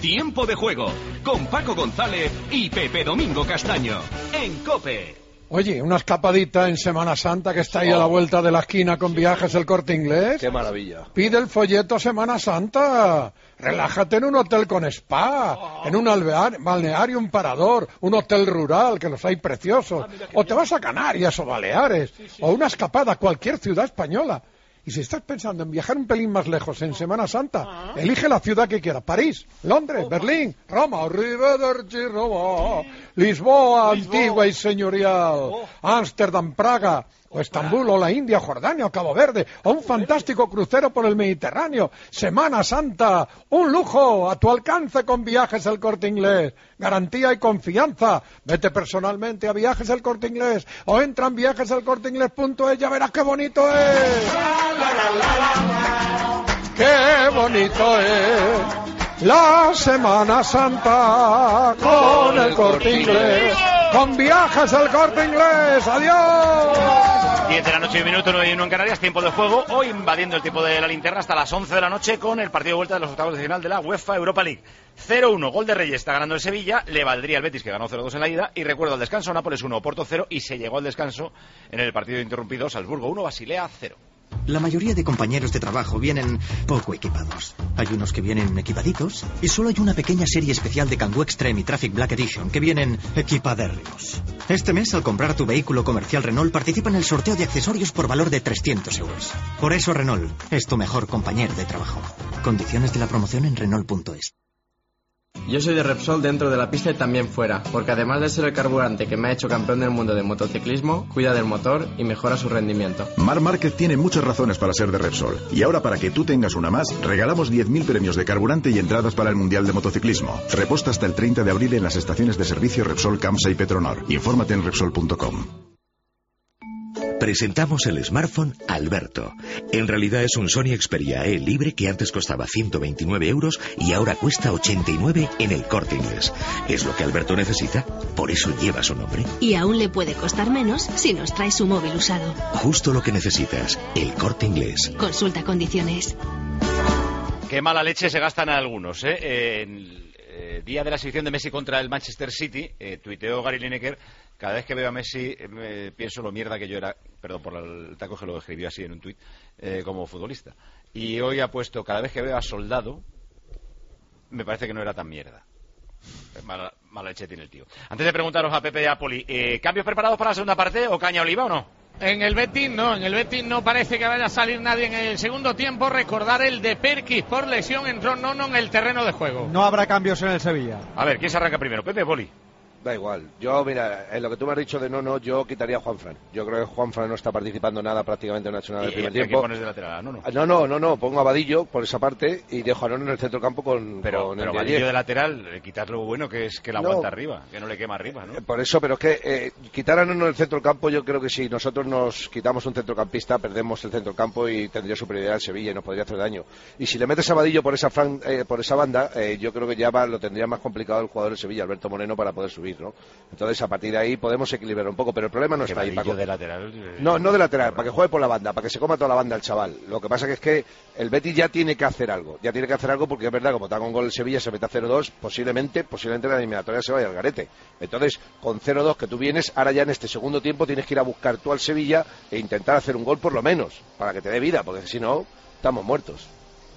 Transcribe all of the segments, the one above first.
Tiempo de Juego, con Paco González y Pepe Domingo Castaño, en COPE. Oye, una escapadita en Semana Santa que está ahí a la vuelta de la esquina con Viajes El Corte Inglés. ¡Qué maravilla! Pide el folleto Semana Santa. Relájate en un hotel con spa, en un balneario, un parador, un hotel rural, que los hay preciosos. O te vas a Canarias o Baleares, o una escapada a cualquier ciudad española. Y si estás pensando en viajar un pelín más lejos en Semana Santa, elige la ciudad que quieras. París, Londres, Berlín, Roma, Rivederci, Roma, Lisboa, antigua y señorial, Ámsterdam, Praga, o Estambul, o la India, Jordania, o Cabo Verde, o un fantástico crucero por el Mediterráneo. Semana Santa, un lujo a tu alcance con Viajes El Corte Inglés. Garantía y confianza. Vete personalmente a Viajes El Corte Inglés o entra en viajeselcorteinglés.es. Ya verás qué bonito es. ¡Qué bonito es la Semana Santa con El Corte Inglés! ¡Con Viajes El Corte Inglés! ¡Adiós! 10 de la noche y 1 minuto, 9:01 en Canarias, tiempo de juego. Hoy invadiendo el tiempo de la linterna hasta las 11 de la noche con el partido de vuelta de los octavos de final de la UEFA Europa League. 0-1, gol de Reyes, está ganando el Sevilla, le valdría el Betis que ganó 0-2 en la ida, y recuerdo al descanso, Nápoles 1, Oporto 0, y se llegó al descanso en el partido interrumpido, Salzburgo 1, Basilea 0. La mayoría de compañeros de trabajo vienen poco equipados. Hay unos que vienen equipaditos y solo hay una pequeña serie especial de Kangoo Extreme y Traffic Black Edition que vienen equipadérrimos. Este mes, al comprar tu vehículo comercial Renault, participa en el sorteo de accesorios por valor de 300 euros. Por eso Renault es tu mejor compañero de trabajo. Condiciones de la promoción en Renault.es. Yo soy de Repsol dentro de la pista y también fuera, porque además de ser el carburante que me ha hecho campeón del mundo de motociclismo, cuida del motor y mejora su rendimiento. Mar Márquez tiene muchas razones para ser de Repsol. Y ahora, para que tú tengas una más, regalamos 10.000 premios de carburante y entradas para el Mundial de Motociclismo. Reposta hasta el 30 de abril en las estaciones de servicio Repsol, Camsa y Petronor. Infórmate en Repsol.com. Presentamos el smartphone Alberto. En realidad es un Sony Xperia E libre que antes costaba 129 euros y ahora cuesta 89 en el Corte Inglés. Es lo que Alberto necesita, por eso lleva su nombre. Y aún le puede costar menos si nos trae su móvil usado. Justo lo que necesitas, el Corte Inglés. Consulta condiciones. Qué mala leche se gastan algunos, ¿eh? En el día de la selección de Messi contra el Manchester City, tuiteó Gary Lineker: cada vez que veo a Messi pienso lo mierda que yo era, perdón por el taco que lo escribió así en un tuit, como futbolista. Y hoy ha puesto: cada vez que veo a Soldado me parece que no era tan mierda. Mala leche tiene el tío. Antes de preguntaros a Pepe y a Poli, ¿cambios preparados para la segunda parte o caña oliva o no? En el Betis no parece que vaya a salir nadie en el segundo tiempo. Recordar el de Perkis por lesión, entró Nono en el terreno de juego. No habrá cambios en el Sevilla. A ver, ¿quién se arranca primero? Pepe, Poli. Da igual. Yo, mira, en lo que tú me has dicho de no, yo quitaría a Juanfran. Yo creo que Juanfran no está participando nada, prácticamente no ha hecho nada en el primer tiempo. ¿Qué pones de lateral? No, pongo a Vadillo por esa parte y dejo a Nono en el centro campo con pero el de Vadillo ayer. de lateral, quitar lo bueno que es que la aguanta arriba, que no le quema arriba, ¿no? Por eso, pero es que quitar a Nono en el centro campo, yo creo que si nosotros nos quitamos un centrocampista, perdemos el centro campo y tendría superioridad el Sevilla y nos podría hacer daño. Y si le metes a Vadillo por esa banda, yo creo que ya lo tendría más complicado el jugador del Sevilla, Alberto Moreno, para poder subir, ¿no? Entonces, a partir de ahí podemos equilibrar un poco, pero el problema no está ahí, Paco. De lateral, no de lateral, para que juegue por la banda, para que se coma toda la banda el chaval. Lo que pasa que es que el Betis ya tiene que hacer algo porque es verdad, como está con gol el Sevilla, se mete a 0-2, posiblemente la eliminatoria se vaya al garete. Entonces, con 0-2 que tú vienes, ahora ya en este segundo tiempo tienes que ir a buscar tú al Sevilla e intentar hacer un gol por lo menos, para que te dé vida, porque si no, estamos muertos.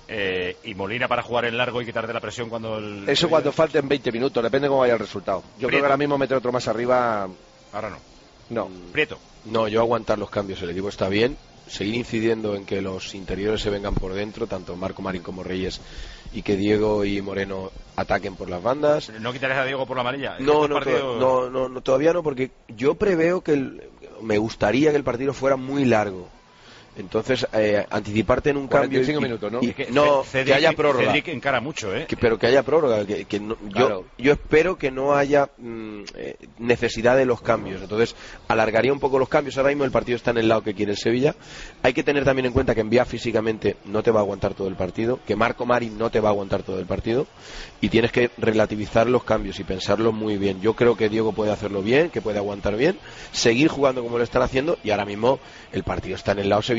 Y Molina para jugar en largo y quitarte la presión cuando Eso cuando falten 20 minutos, depende cómo vaya el resultado. Yo creo que ahora mismo meter otro más arriba. Ahora no. Prieto. No, yo aguantar los cambios, el equipo está bien. Seguir incidiendo en que los interiores se vengan por dentro, tanto Marco Marín como Reyes, y que Diego y Moreno ataquen por las bandas. ¿No quitarás a Diego por la amarilla? No, todavía no, porque yo preveo me gustaría que el partido fuera muy largo. Entonces, anticiparte en un 45 cambio... minutos, ¿no? Que haya prórroga. Cedric encara mucho, pero que haya prórroga. Claro. Yo espero que no haya necesidad de los cambios. Entonces, alargaría un poco los cambios. Ahora mismo el partido está en el lado que quiere el Sevilla. Hay que tener también en cuenta que Envía físicamente no te va a aguantar todo el partido, que Marco Marín no te va a aguantar todo el partido, y tienes que relativizar los cambios y pensarlo muy bien. Yo creo que Diego puede hacerlo bien, que puede aguantar bien, seguir jugando como lo están haciendo, y ahora mismo el partido está en el lado sevillista.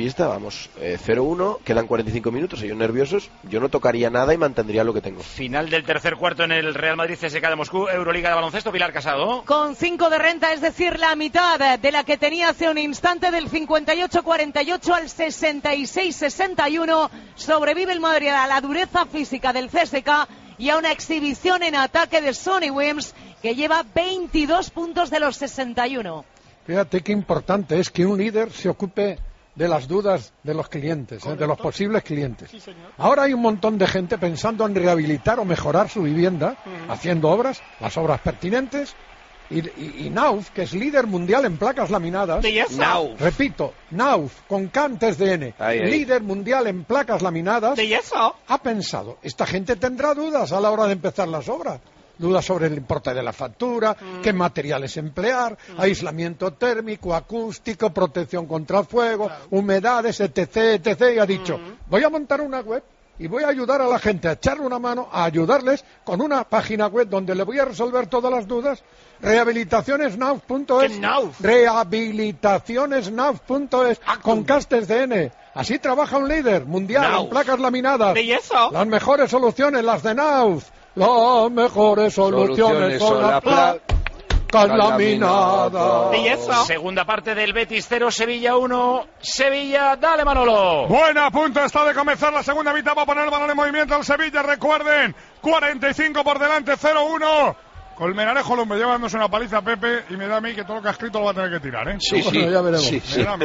está, vamos 0-1, quedan 45 minutos, ellos nerviosos, yo no tocaría nada y mantendría lo que tengo. Final del tercer cuarto en el Real Madrid CSKA de Moscú, Euroliga de baloncesto, Pilar Casado. Con 5 de renta, es decir, la mitad de la que tenía hace un instante, del 58-48 al 66-61, sobrevive el Madrid a la dureza física del CSKA y a una exhibición en ataque de Sonny Williams, que lleva 22 puntos de los 61. Fíjate qué importante es que un líder se ocupe de las dudas de los clientes, de los posibles clientes. Sí, señor. Ahora hay un montón de gente pensando en rehabilitar o mejorar su vivienda, haciendo obras, las obras pertinentes, y Nauf, que es líder mundial en placas laminadas, repito, Nauf, con K antes de N, líder mundial en placas laminadas, ha pensado, esta gente tendrá dudas a la hora de empezar las obras. Dudas sobre el importe de la factura, qué materiales emplear, aislamiento térmico, acústico, protección contra el fuego, humedades, etc., etc. Y ha dicho, voy a montar una web y voy a ayudar a la gente a echarle una mano, a ayudarles con una página web donde le voy a resolver todas las dudas. Rehabilitacionesnauf.es, rehabilitacionesnauf.es, con castes de N. Así trabaja un líder mundial en placas laminadas. Las mejores soluciones, las de Nauf. Las mejores soluciones son las placas laminadas. Segunda parte del Betis 0, Sevilla 1. Sevilla, dale Manolo. Bueno, a punto está de comenzar la segunda mitad. Va a poner el balón en movimiento al Sevilla. Recuerden, 45 por delante, 0-1. Colmenarejo lo me llevándose una paliza a Pepe y me da a mí que todo lo que ha escrito lo va a tener que tirar, ¿eh? Sí, ya veremos. Sí.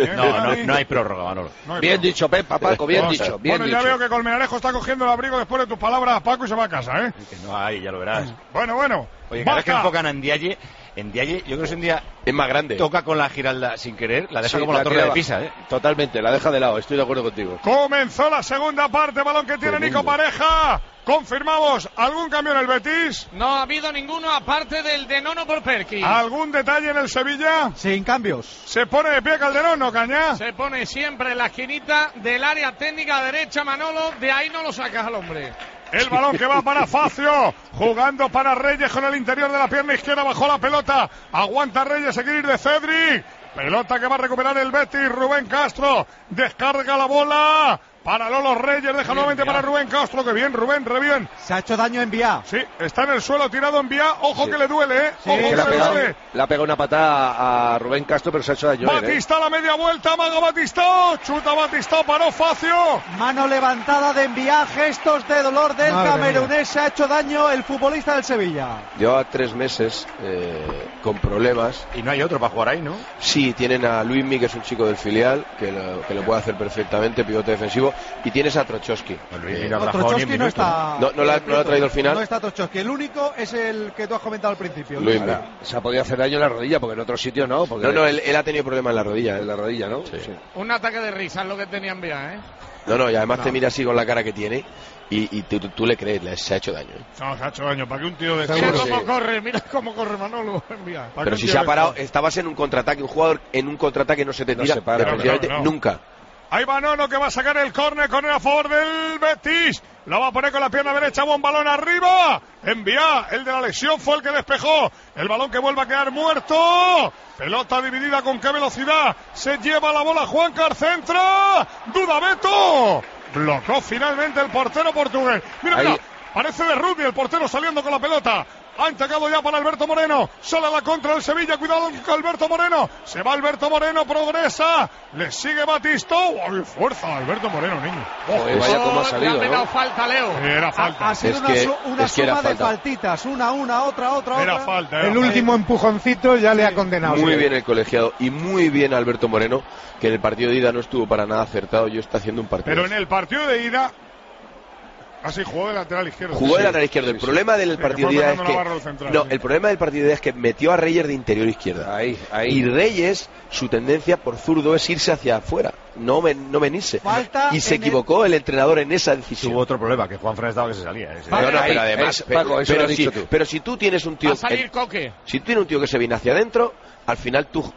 No hay prórroga, Manolo. Bien dicho, Pepa, Paco, bien dicho. Bueno, ya veo que Colmenarejo está cogiendo el abrigo después de tus palabras, Paco, y se va a casa, ¿eh? Que no hay, ya lo verás. Bueno. Oye, cada vez que enfocan a Ndiaye, yo creo que si un día es más grande. Toca con la Giralda sin querer, la deja como la torre de Pisa, ¿eh? Totalmente, la deja de lado, estoy de acuerdo contigo. Comenzó la segunda parte, balón que tiene Nico Pareja. Confirmamos, ¿algún cambio en el Betis? No ha habido ninguno aparte del de Nono por Perkins. ¿Algún detalle en el Sevilla? Sin cambios. Se pone de pie Calderón, ¿no, Cañá? Se pone siempre en la esquinita del área técnica derecha, Manolo, de ahí no lo sacas al hombre. El balón que va para Facio, jugando para Reyes con el interior de la pierna izquierda, bajó la pelota, aguanta Reyes, se quiere ir de Cedric, pelota que va a recuperar el Betis, Rubén Castro, descarga la bola para Lolo Reyes, deja nuevamente para Rubén Castro, que bien, Rubén, re bien. Se ha hecho daño en Vía. Sí, está en el suelo tirado en Vía, ojo que le duele, Sí, ojo que le duele. Le ha pegado una patada a Rubén Castro, pero se ha hecho daño. Batista a la media vuelta, Mago Batistó, chuta Batistó, paró Facio. Mano levantada de Envía, gestos de dolor del camerunés, se ha hecho daño el futbolista del Sevilla. Lleva 3 meses con problemas. Y no hay otro para jugar ahí, ¿no? Sí, tienen a Luismi, que es un chico del filial, que lo puede hacer perfectamente, pivote defensivo. Y tienes a Trochowski. Trochowski no está. No lo ha traído al final. No está Trochowski. El único es el que tú has comentado al principio. Se ha podido hacer daño en la rodilla, porque en otro sitio no. Porque él ha tenido problemas en la rodilla. En la rodilla, ¿no? Sí. Un ataque de risa es lo que tenía en Vía, ¿eh? No, y además te mira así con la cara que tiene. Y tú le crees, se ha hecho daño. No, se ha hecho daño. ¿Para que un tío de Mira cómo corre Manolo. Pero si se ha parado, estabas en un contraataque. Un jugador en un contraataque no se te tira. Nunca. Ahí va Nono, que va a sacar el córner a favor del Betis. La va a poner con la pierna derecha, buen balón arriba. Envía, el de la lesión fue el que despejó. El balón que vuelve a quedar muerto. Pelota dividida, con qué velocidad. Se lleva la bola Juancar, centra. Duda Beto. Blocó finalmente el portero portugués. Mira, parece de rugby el portero saliendo con la pelota. Ha entregado ya para Alberto Moreno. Sale a la contra del Sevilla. Cuidado con Alberto Moreno. Se va Alberto Moreno. Progresa. Le sigue Batistó. ¡Ay, fuerza! Alberto Moreno, niño. Vaya cómo ha salido. Le ha dado falta, Leo. Era falta. Ha sido una suma de faltitas. Una, otra. Era falta. El último empujoncito ya le ha condenado. Muy bien el colegiado. Y muy bien Alberto Moreno, que en el partido de ida no estuvo para nada acertado. Yo está haciendo un partido. Pero en el partido de ida. Así jugó de lateral izquierdo. Jugó de lateral izquierdo. El problema del partido de ida es que el problema del partido de ida es que metió a Reyes de interior izquierda. Ahí. Y Reyes, su tendencia por zurdo es irse hacia afuera, no venirse. Y se equivocó el entrenador en esa decisión. Tuvo otro problema, que Juan Fran estaba que se salía. Pero además, Paco, eso lo has dicho tú. Pero si tú tienes un tío, Va a salir Coque. Si tú tienes un tío que se viene hacia adentro, al final tú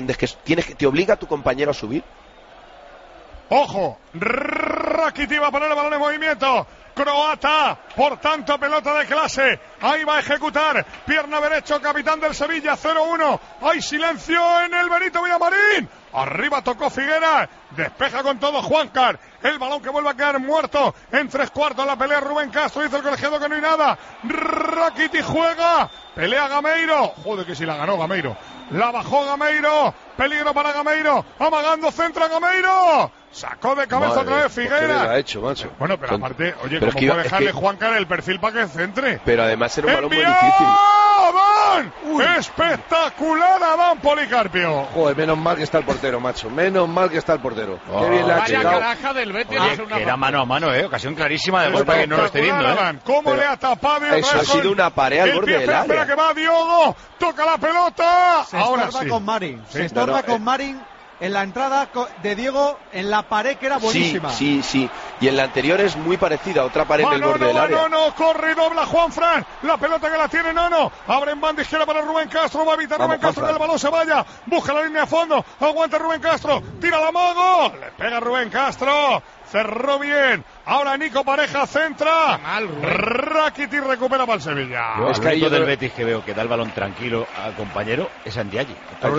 te obliga a tu compañero a subir. ¡Ojo! Rakitic va a poner el balón en movimiento. croata. Por tanto, pelota de clase. Ahí va a ejecutar. Pierna derecho, capitán del Sevilla, 0-1. Hay silencio en el Benito Villamarín. Arriba tocó Figueras. Despeja con todo Juancar. El balón que vuelve a quedar muerto. En 3/4 la pelea Rubén Castro. Dice el colegiado que no hay nada. Rakitic juega. Pelea Gameiro. Joder, que si la ganó Gameiro. La bajó Gameiro. Peligro para Gameiro. Amagando, centra Gameiro. Sacó de cabeza otra vez Figueras. ¿Qué lo ha hecho, macho? Bueno, pero aparte, oye, pero ¿cómo puede dejarle Juancar el perfil para que centre? Pero además era un balón muy difícil. ¡Adán! ¡Espectacular Adán Policarpio! Joder, menos mal que está el portero, macho. Menos mal que está el portero. Qué bien le ha Vaya checado. caraja del Betis. Oye, era mano a mano, ocasión clarísima de gol para que no lo esté viendo. Adán, ¿cómo Pero le ha tapado? eso ha sido una pared al borde del área. Espera que va Diogo. Toca la pelota. Se Ahora estorba sí. con Marín. Sí, Se estorba no, con Marín en la entrada de Diego en la pared que era buenísima. Sí. Y en la anterior es muy parecida a otra pared en el borde del área. No, corre y dobla Juanfran. La pelota que la tiene Nono. Abre en banda izquierda para Rubén Castro. Va a evitar Rubén Castro que el balón se vaya. Busca la línea de fondo. Aguanta Rubén Castro. Tira la mago. Le pega Rubén Castro. Cerró bien. Ahora Nico Pareja centra. Rakitic recupera para el Sevilla. Yo, es que el del Betis que veo que da el balón tranquilo al compañero es Andiaghi.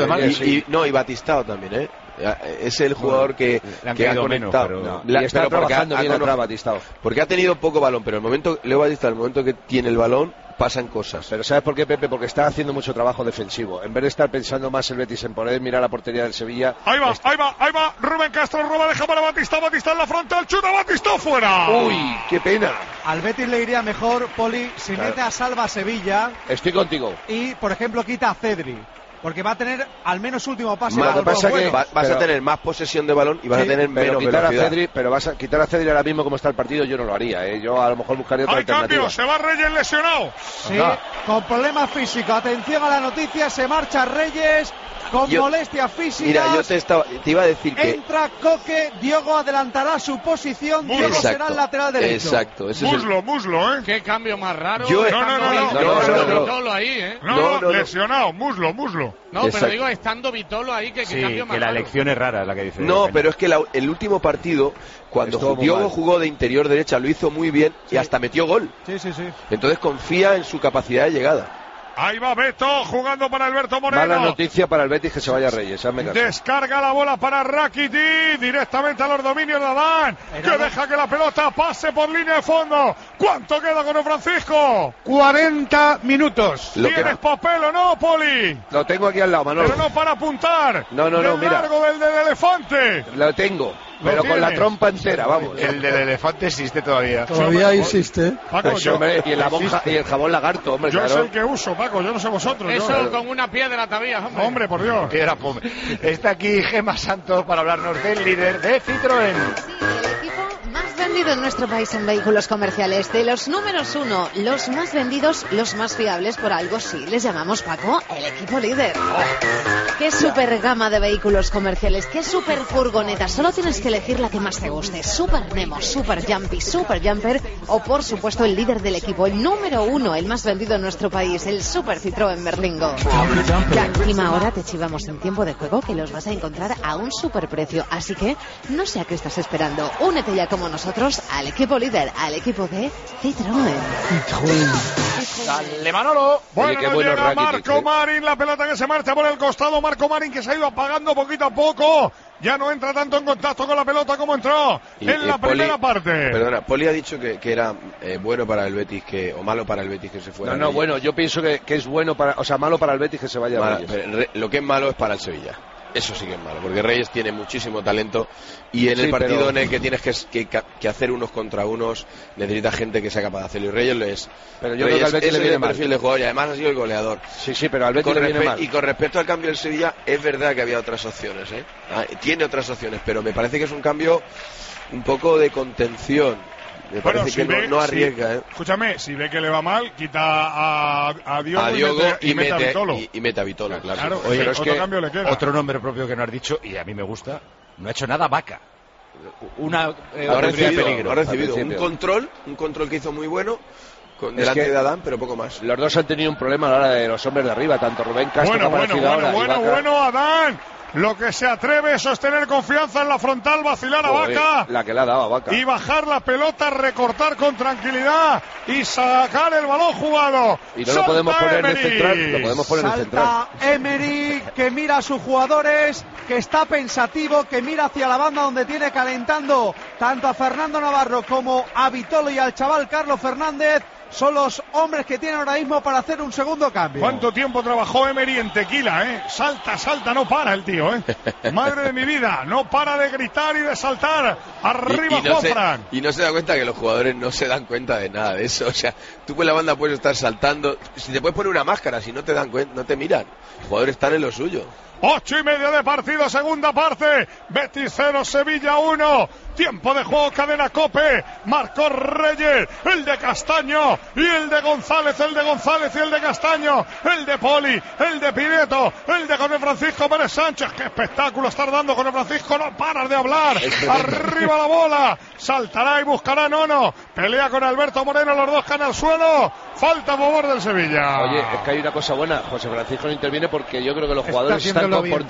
Y Batistao también, ¿eh? Es el jugador que ha conectado. Y está trabajando bien atrás Batistao. Porque ha tenido poco balón, pero Leo Batistao, el momento que tiene el balón, pasan cosas. Pero ¿sabes por qué, Pepe? Porque está haciendo mucho trabajo defensivo. En vez de estar pensando más el Betis en poder mirar la portería del Sevilla. Ahí va. Rubén Castro roba, deja para Batistao. Batistao en la frontal, chuta Batistao fuera. Uy, qué pena. Al Betis le iría mejor, Poli, si mete a Salva Sevilla. Estoy contigo. Y, por ejemplo, quita a Cedri. Porque va a tener al menos último pase. Lo que pasa es que vas a tener más posesión de balón y vas a tener menos velocidad. Pero vas a quitar a Cedri ahora mismo como está el partido, yo no lo haría. Yo a lo mejor buscaría otra alternativa. Cambio, se va Reyes lesionado. Sí, con problemas físicos. Atención a la noticia, se marcha Reyes con molestias físicas. Mira, yo te iba a decir que entra Coque, Diogo adelantará su posición, Diogo será el lateral derecho. Exacto, muslo, ¿eh? Qué cambio más raro. No. Vitolo ahí, ¿eh? No, lesionado, muslo. No, pero digo, estando Vitolo ahí, que cambio más que la raro. elección es rara la que dice. No, pero es que el último partido, cuando Diogo jugó de interior derecha, lo hizo muy bien y hasta metió gol. Sí. Entonces confía en su capacidad de llegada. Ahí va Beto jugando para Alberto Moreno. Mala noticia para el Betis que se vaya Reyes. Descarga la bola para Rakitic directamente a los dominios de Adán, que deja que la pelota pase por línea de fondo. ¿Cuánto queda con Francisco? 40 minutos. ¿Tienes papel o no, Poli? Lo tengo aquí al lado, Manolo. Pero no para apuntar. No, mira. Largo del elefante. Lo tengo. Pero con la trompa entera, vamos. El del elefante existe todavía. Todavía existe. Paco, y el jabón lagarto, hombre. Yo es el que uso, Paco, yo no sé vosotros. Eso con una piedra todavía, hombre. Hombre, por Dios. Piedra pome. Está aquí Gemma Santos para hablarnos del líder de Citroën. Sí, el equipo más vendido en nuestro país en vehículos comerciales. De los números 1, los más vendidos, los más fiables, por algo sí les llamamos, Paco, el equipo líder. Qué super gama de vehículos comerciales, qué super furgonetas. Solo tienes que elegir la que más te guste. Super Nemo, Super Jumpy, Super Jumper o, por supuesto, el líder del equipo, el número 1, el más vendido en nuestro país, el Super Citroën Berlingo. Ya, encima ahora te chivamos en tiempo de juego que los vas a encontrar a un super precio. Así que no sé a qué estás esperando. Únete ya como nosotros al equipo líder, al equipo de Citroën. Dale, Manolo. Bueno, qué bueno llega Rakitic, Marco Marín, la pelota que se marcha por el costado. Marco Marín que se ha ido apagando poquito a poco. Ya no entra tanto en contacto con la pelota como entró en la primera parte. Perdona, Poli ha dicho que era bueno para el Betis o malo para el Betis que se fuera. No, bueno, yo pienso que es bueno malo para el Betis que se vaya Reyes. Lo que es malo es para el Sevilla. Eso sí que es malo, porque Reyes tiene muchísimo talento y en el partido en el que tienes que hacer unos contra unos necesita gente que sea capaz de hacerlo, y Reyes lo es. Pero yo creo que al Betis le viene mal. Perfil de jugador y además ha sido el goleador. Sí, pero al Betis le viene mal. Y con respecto al cambio del Sevilla, es verdad que había otras opciones, tiene otras opciones, pero me parece que es un cambio un poco de contención. Me parece que no arriesga. Escúchame, si ve que le va mal, quita a Diogo y mete a Vitolo. Y mete a Vitolo, claro. Oye, pero es otro cambio le queda. Otro nombre propio que no has dicho, y a mí me gusta, no ha hecho nada Vaca. Ha recibido un control que hizo muy bueno, delante de Adán, pero poco más. Los dos han tenido un problema a la hora de los hombres de arriba, tanto Rubén Castro que ha aparecido ahora. Bueno, Adán. Lo que se atreve es sostener confianza en la frontal, vacilar a Vaca. La que le ha dado a Vaca. Y bajar la pelota, recortar con tranquilidad y sacar el balón jugado. Y no lo podemos poner en el central. Lo podemos poner en el central. Salta Emery, que mira a sus jugadores, que está pensativo, que mira hacia la banda donde tiene calentando tanto a Fernando Navarro como a Vitolo y al chaval Carlos Fernández. Son los hombres que tienen ahora mismo para hacer un segundo cambio. ¿Cuánto tiempo trabajó Emery en Tequila, Salta, no para el tío, Madre de mi vida, no para de gritar y de saltar. Arriba Juanfran. Y no se da cuenta que los jugadores no se dan cuenta de nada de eso. O sea, tú con la banda puedes estar saltando. Si te puedes poner una máscara, si no te dan cuenta, no te miran. Los jugadores están en lo suyo. 8:30 de partido, segunda parte. Betis 0, Sevilla 1. Tiempo de juego, cadena COPE. Marcó Reyes, el de Castaño y el de González, y el de Castaño, el de Poli, el de Pineto, el de José Francisco Pérez Sánchez. Qué espectáculo estar dando José Francisco, no paras de hablar. Arriba la bola, saltará y buscará Nono. Pelea con Alberto Moreno, los dos caen al suelo. Falta a favor del Sevilla. Oye, es que hay una cosa buena. José Francisco no interviene porque yo creo que los jugadores se están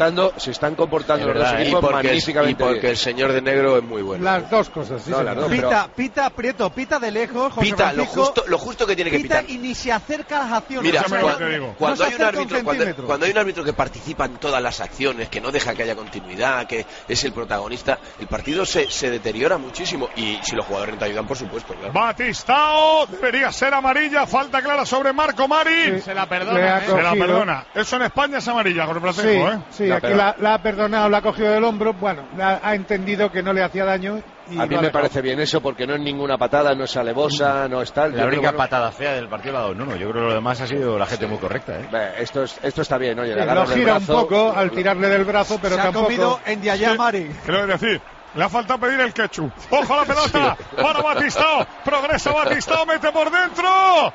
comportando los dos equipos magníficamente. Y porque el señor de negro es muy bueno. Las dos cosas, sí. No, las dos, pita Prieto, pita de lejos, José pita Francisco, lo justo que tiene que pitar. Y ni se acerca a las acciones. Mira, cuando hay un árbitro que participa en todas las acciones, que no deja que haya continuidad, que es el protagonista, el partido se deteriora muchísimo. Y si los jugadores te ayudan, por supuesto, claro. Batistao, debería ser amarilla, falta clara sobre Marco Mari. Se la perdona, Se la perdona. Eso en España es amarilla, José Francisco, Sí, aquí la ha perdonado, la ha cogido del hombro, bueno, ha entendido que no le hacía daño. A mí me parece bien eso porque no es ninguna patada, no es alevosa, no es tal. La única patada fea del partido la ha dado Nuno. Yo creo que lo demás ha sido la gente muy correcta. Esto está bien, oye. Lo gira un poco al tirarle del brazo, pero tampoco. Se ha comido en Diayá Mari. Quiero decir, le ha faltado pedir el ketchup. ¡Ojo a la pelota! Para Batistao. Progresa Batistao, mete por dentro.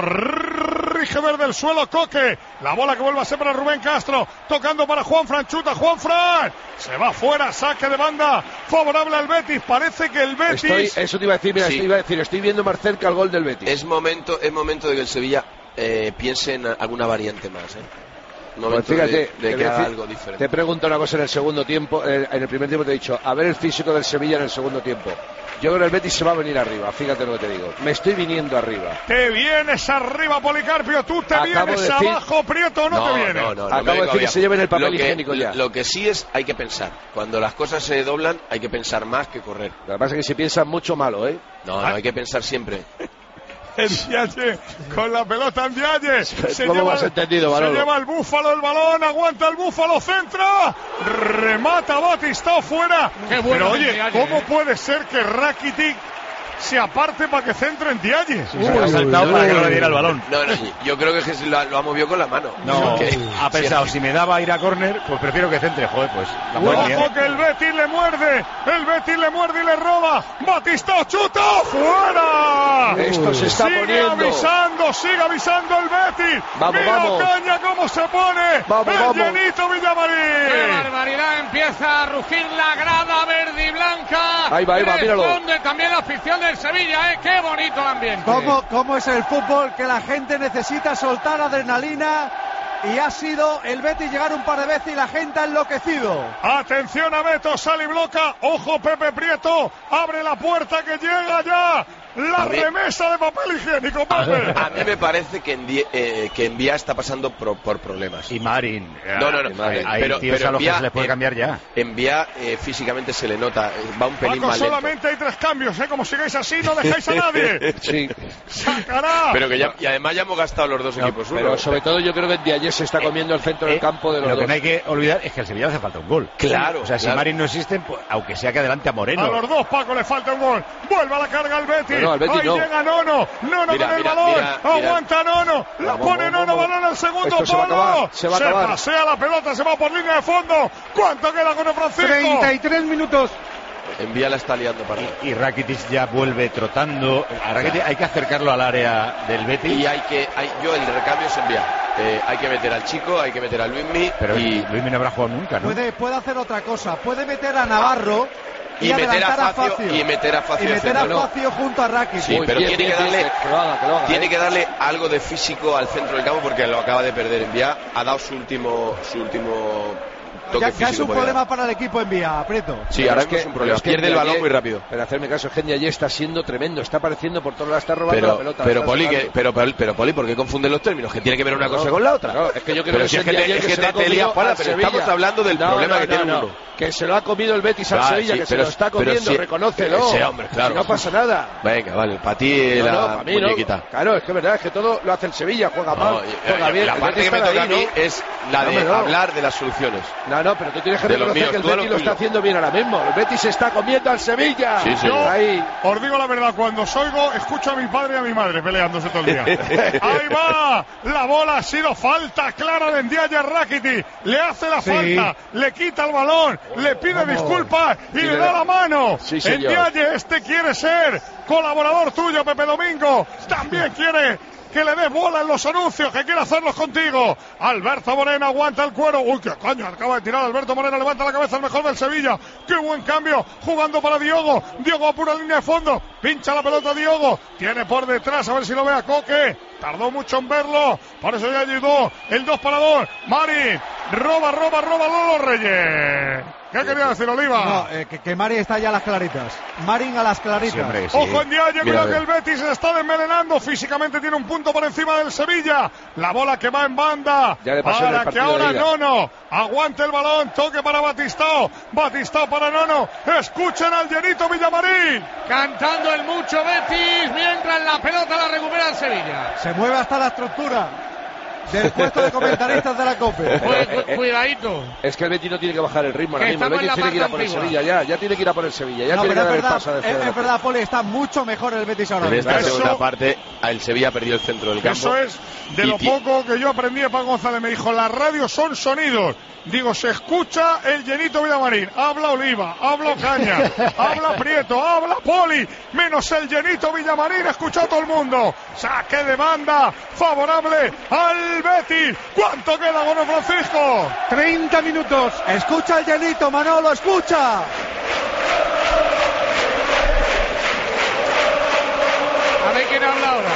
Corrige verde el suelo Coque. La bola que vuelve a ser para Rubén Castro. Tocando para Juanfran. Chuta Juanfran. Se va fuera. Saque de banda. Favorable al Betis. Parece que el Betis. Eso te iba a decir. Mira, estoy viendo más cerca el gol del Betis. Es momento de que el Sevilla piense en alguna variante más. Pues fíjate, de que haga algo diferente. Te pregunto una cosa en el segundo tiempo. En el primer tiempo te he dicho, a ver el físico del Sevilla en el segundo tiempo. Yo creo que el Betis se va a venir arriba, fíjate lo que te digo. Me estoy viniendo arriba. Te vienes arriba, Policarpio, tú te vienes abajo, Prieto, no te vienes. Acabo de decir que se lleven el papel higiénico ya. Lo que sí es, hay que pensar. Cuando las cosas se doblan, hay que pensar más que correr. Lo que pasa es que si piensas mucho malo, No, hay que pensar siempre. Ndiaye con la pelota Ndiaye. ¿Cómo lo has entendido, Manolo? Se lleva el Búfalo el balón, aguanta el Búfalo, centra, remata Batistao fuera. Qué bueno. Pero oye, ¿cómo puede ser que Rakitic se aparte para que centre Ndiaye? Ha saltado para que no le diera el balón. No, yo creo que lo ha movido con la mano. No, ha pensado, si me daba ir a córner, pues prefiero que centre. Joder, pues. Ojo que el Betis le muerde y le roba. Batistao chuta, fuera. Esto se está poniendo. Sigue avisando el Betis. Vamos. Caña cómo se pone. Vamos. Llenito Villamarín. Qué barbaridad, empieza a rugir la grada verde y blanca. Ahí va, míralo. Responde también la afición del Sevilla, qué bonito ambiente. ¿Cómo es el fútbol? Que la gente necesita soltar adrenalina. Y ha sido el Betis llegar un par de veces y la gente ha enloquecido. Atención a Beto, sale y bloca. Ojo Pepe Prieto, abre la puerta que llega ya. La remesa de papel higiénico, Pepe. A mí me parece que Envía está pasando por problemas. Y Marín. No. Pero a los que se les puede cambiar ya. Envía físicamente se le nota, va un pelín más lento. Solamente hay 3 cambios, como sigáis así no dejáis a nadie. Sí. Sacará. Pero y además ya hemos gastado los dos equipos. Pero sobre todo yo creo que Ndiaye se está comiendo el centro del campo de los dos. Lo que no hay que olvidar es que al Sevilla hace falta un gol. Claro. O sea, si Marín no existe, pues, aunque sea que adelante a Moreno. A los dos, Paco, le falta un gol. Vuelve a la carga el Betis. No, ahí llega Nono. Nono con el balón. Aguanta Nono. La pone Nono, balón al segundo palo. Se va a acabar. Pasea la pelota, se va por línea de fondo. ¿Cuánto queda con el Francisco? 33 minutos. Envía la está liando para y Rakitic ya vuelve trotando. A Rakitic hay que acercarlo al área del Betis. Y yo el recambio es Envía. Hay que meter al chico, hay que meter a Luismi. Pero Luismi no habrá jugado nunca, ¿no? Puede hacer otra cosa. Puede meter a Navarro y meter a Facio. Y meter a Facio junto a Rakitic. Sí, pero tiene que darle algo de físico al centro del campo porque lo acaba de perder. Envía ha dado su último toque ya es un problema para el equipo en vía, Prieto. Sí, ahora es un problema. Pierde el balón muy rápido. Pero hacerme caso, Genia ya está siendo tremendo. Está apareciendo por todos lados, está robando la pelota. Pero Poli, ¿por qué confunden los términos? Que tiene que ver una cosa con la otra. No, es que yo creo que te lías para, pero estamos hablando del problema que tiene uno. Que se lo ha comido el Betis al Sevilla, que se lo está comiendo, reconócelo. Hombre, claro. Si no pasa nada. Venga, vale, para ti la muñequita. Claro, es que es verdad, es que todo lo hace el Sevilla, juega mal, juega bien. La parte que me toca a mí es la de hablar de las soluciones. No, pero tú tienes que reconocer que el Betis lo está haciendo bien ahora mismo. El Betis se está comiendo al Sevilla. Sí. Ahí. Os digo la verdad, cuando os oigo, escucho a mi padre y a mi madre peleándose todo el día. Ahí va, la bola ha sido falta clara de Ndiaye a Rakitic. Le hace la falta, le quita el balón, le pide disculpas y le da la mano. Ndiaye, quiere ser colaborador tuyo, Pepe Domingo. También quiere que le des bola en los anuncios, que quiere hacerlos contigo. Alberto Moreno aguanta el cuero. Uy, qué coño, acaba de tirar Alberto Moreno, levanta la cabeza, el mejor del Sevilla. Qué buen cambio, jugando para Diogo. Diogo a pura línea de fondo, pincha la pelota Diogo. Tiene por detrás, a ver si lo ve a Coque. Tardó mucho en verlo, por eso ya ayudó. El 2-2. Marín, roba Lolo Reyes. ¿Qué quería decir, Oliva? No, que Marín está ya a las claritas. Marín a las claritas. Sí. Ojo en Ndiaye, cuidado que el Betis se está desmelenando. Físicamente tiene un punto por encima del Sevilla. La bola que va en banda. Para que ahora Nono aguante el balón. Toque para Batistao. Batistao para Nono. Escuchen al Llenito Villamarín. Cantando el mucho Betis, mientras la pelota la recupera el Sevilla. Se mueve hasta la estructura del puesto de comentaristas de la COPE. Cuidadito. Es que el Betis no tiene que bajar el ritmo ahora mismo. El Betis tiene que ir a por el Sevilla ya tiene que ir a por el Sevilla. Ya tiene que dar el paso de es verdad, Poli, está mucho mejor el Betis ahora mismo. En esta segunda parte, el Sevilla perdió el centro del campo. Eso es de lo poco que yo aprendí de Paco González. Me dijo, las radios son sonidos. Digo, se escucha el Llenito Villamarín. Habla Oliva, habla Ocaña, habla Prieto, habla Poli. Menos el Llenito Villamarín, escucha a todo el mundo. Saque de banda favorable al Betis. ¿Cuánto queda, Gono Francisco? 30 minutos. Escucha el Llenito, Manolo, escucha. A ver quién habla ahora.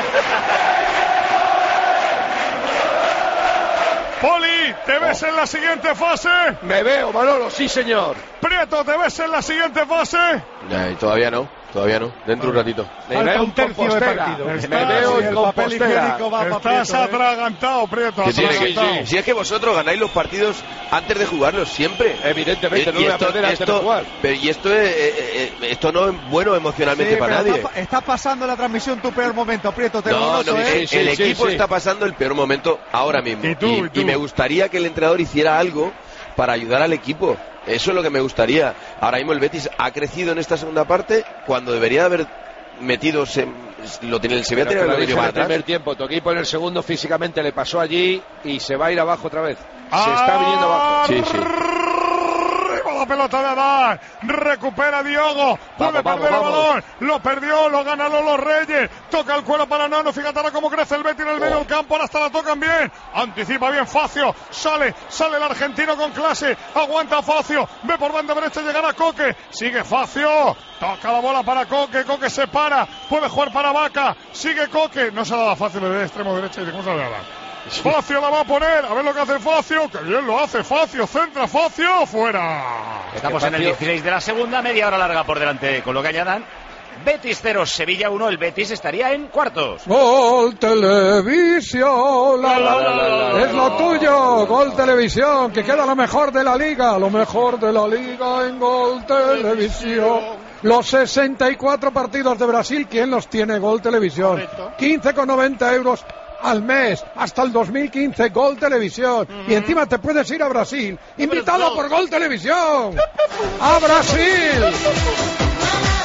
Poli, ¿te ves en la siguiente fase? Me veo, Manolo, sí señor. Prieto, ¿te ves en la siguiente fase? Todavía no. Dentro un ratito. Me veo un tercio de partido. Me veo en Compostela. Estás atragantado, Prieto. Si es que vosotros ganáis los partidos antes de jugarlos siempre. Evidentemente, no voy a perder antes de jugar. Pero y esto no es bueno emocionalmente para nadie. Está pasando la transmisión tu peor momento, Prieto. El equipo está pasando el peor momento ahora mismo. Y me gustaría que el entrenador hiciera algo para ayudar al equipo. Eso es lo que me gustaría. Ahora mismo el Betis ha crecido en esta segunda parte cuando debería haber metido lo tiene el Sevilla. En el primer tiempo, tu equipo en el segundo físicamente le pasó allí y se va a ir abajo otra vez. Se está viniendo abajo. Sí. La pelota de Adán, recupera Diogo, puede perder el balón, lo perdió, lo gana Lolo Reyes, toca el cuero para Nono, fíjate ahora cómo crece el Betis en el medio del campo, ahora hasta la tocan bien, anticipa bien Facio, sale el argentino con clase, aguanta Facio, ve por banda derecha llegar a Coque, sigue Facio, toca la bola para Coque se para, puede jugar para Vaca, sigue Coque, no se la da fácil de extremo derecha, ¿cómo se la da? Facio la va a poner, a ver lo que hace Facio, que bien lo hace Facio, centra Facio, fuera. Estamos en el 16 de la segunda, media hora larga por delante con lo que añadan. Betis 0, Sevilla 1, el Betis estaría en cuartos. Gol Televisión, es lo tuyo, Gol Televisión, que queda lo mejor de la liga en Gol Televisión. Los 64 partidos de Brasil, ¿quién los tiene? Gol Televisión. 15,90 euros al mes, hasta el 2015, Gol Televisión. Y encima te puedes ir a Brasil, invitado por Gol Televisión. ¡A Brasil!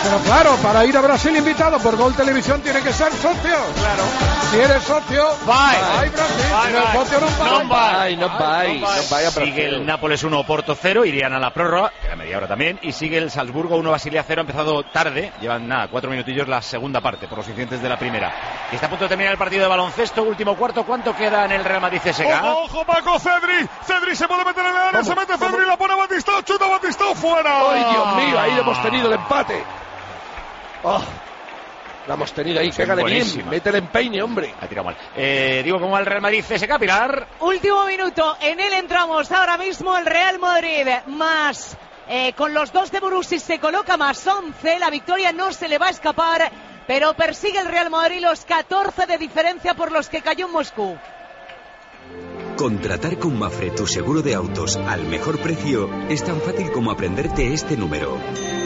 Pero claro, para ir a Brasil invitado por Gol Televisión tiene que ser socio. Claro. Si eres socio, vai Brasil. Si no eres socio, no vai. Sigue el Nápoles 1, Oporto 0, irían a la prórroga, que era media hora también, y sigue el Salzburgo 1, Basilea 0, ha empezado tarde, llevan 4 minutillos la segunda parte, por los incidentes de la primera. Y está a punto de terminar el partido de baloncesto, último cuarto, ¿cuánto queda en el Real Madrid CSK? Ojo, Paco, Cedri se puede meter en el área, se mete Cedri, la pone Batistao, chuta Batistao, fuera. ¡Ay, Dios mío! Ahí hemos tenido el empate. ¡Oh! La hemos tenido ahí, pégale bien, mete el empeine, hombre. Ha tirado mal. Digo, ¿cómo va el Real Madrid CSK, Pilar? Último minuto, en él entramos ahora mismo el Real Madrid, más con los 2 de Borussia se coloca más 11, la victoria no se le va a escapar, pero persigue el Real Madrid los 14 de diferencia por los que cayó en Moscú. Contratar con Mafre tu seguro de autos al mejor precio es tan fácil como aprenderte este número: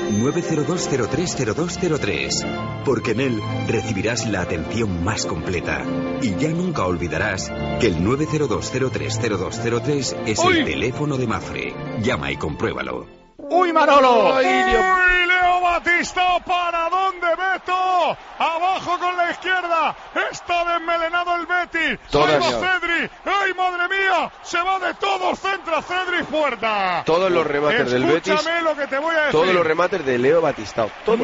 902030203, porque en él recibirás la atención más completa y ya nunca olvidarás que el 902030203 es el teléfono de Mafre. Llama y compruébalo. ¡Uy, Manolo! ¡Uy, Leo Batistao! ¿Para dónde, Beto? Abajo con la izquierda. Está desmelenado el Betis. ¡Ahí va Cedri! ¡Ay, madre mía! Se va de todos, centra Cedri, puerta. Todos los remates del Betis. Escúchame lo que te voy a decir. Todos los remates de Leo Batistao. Todos.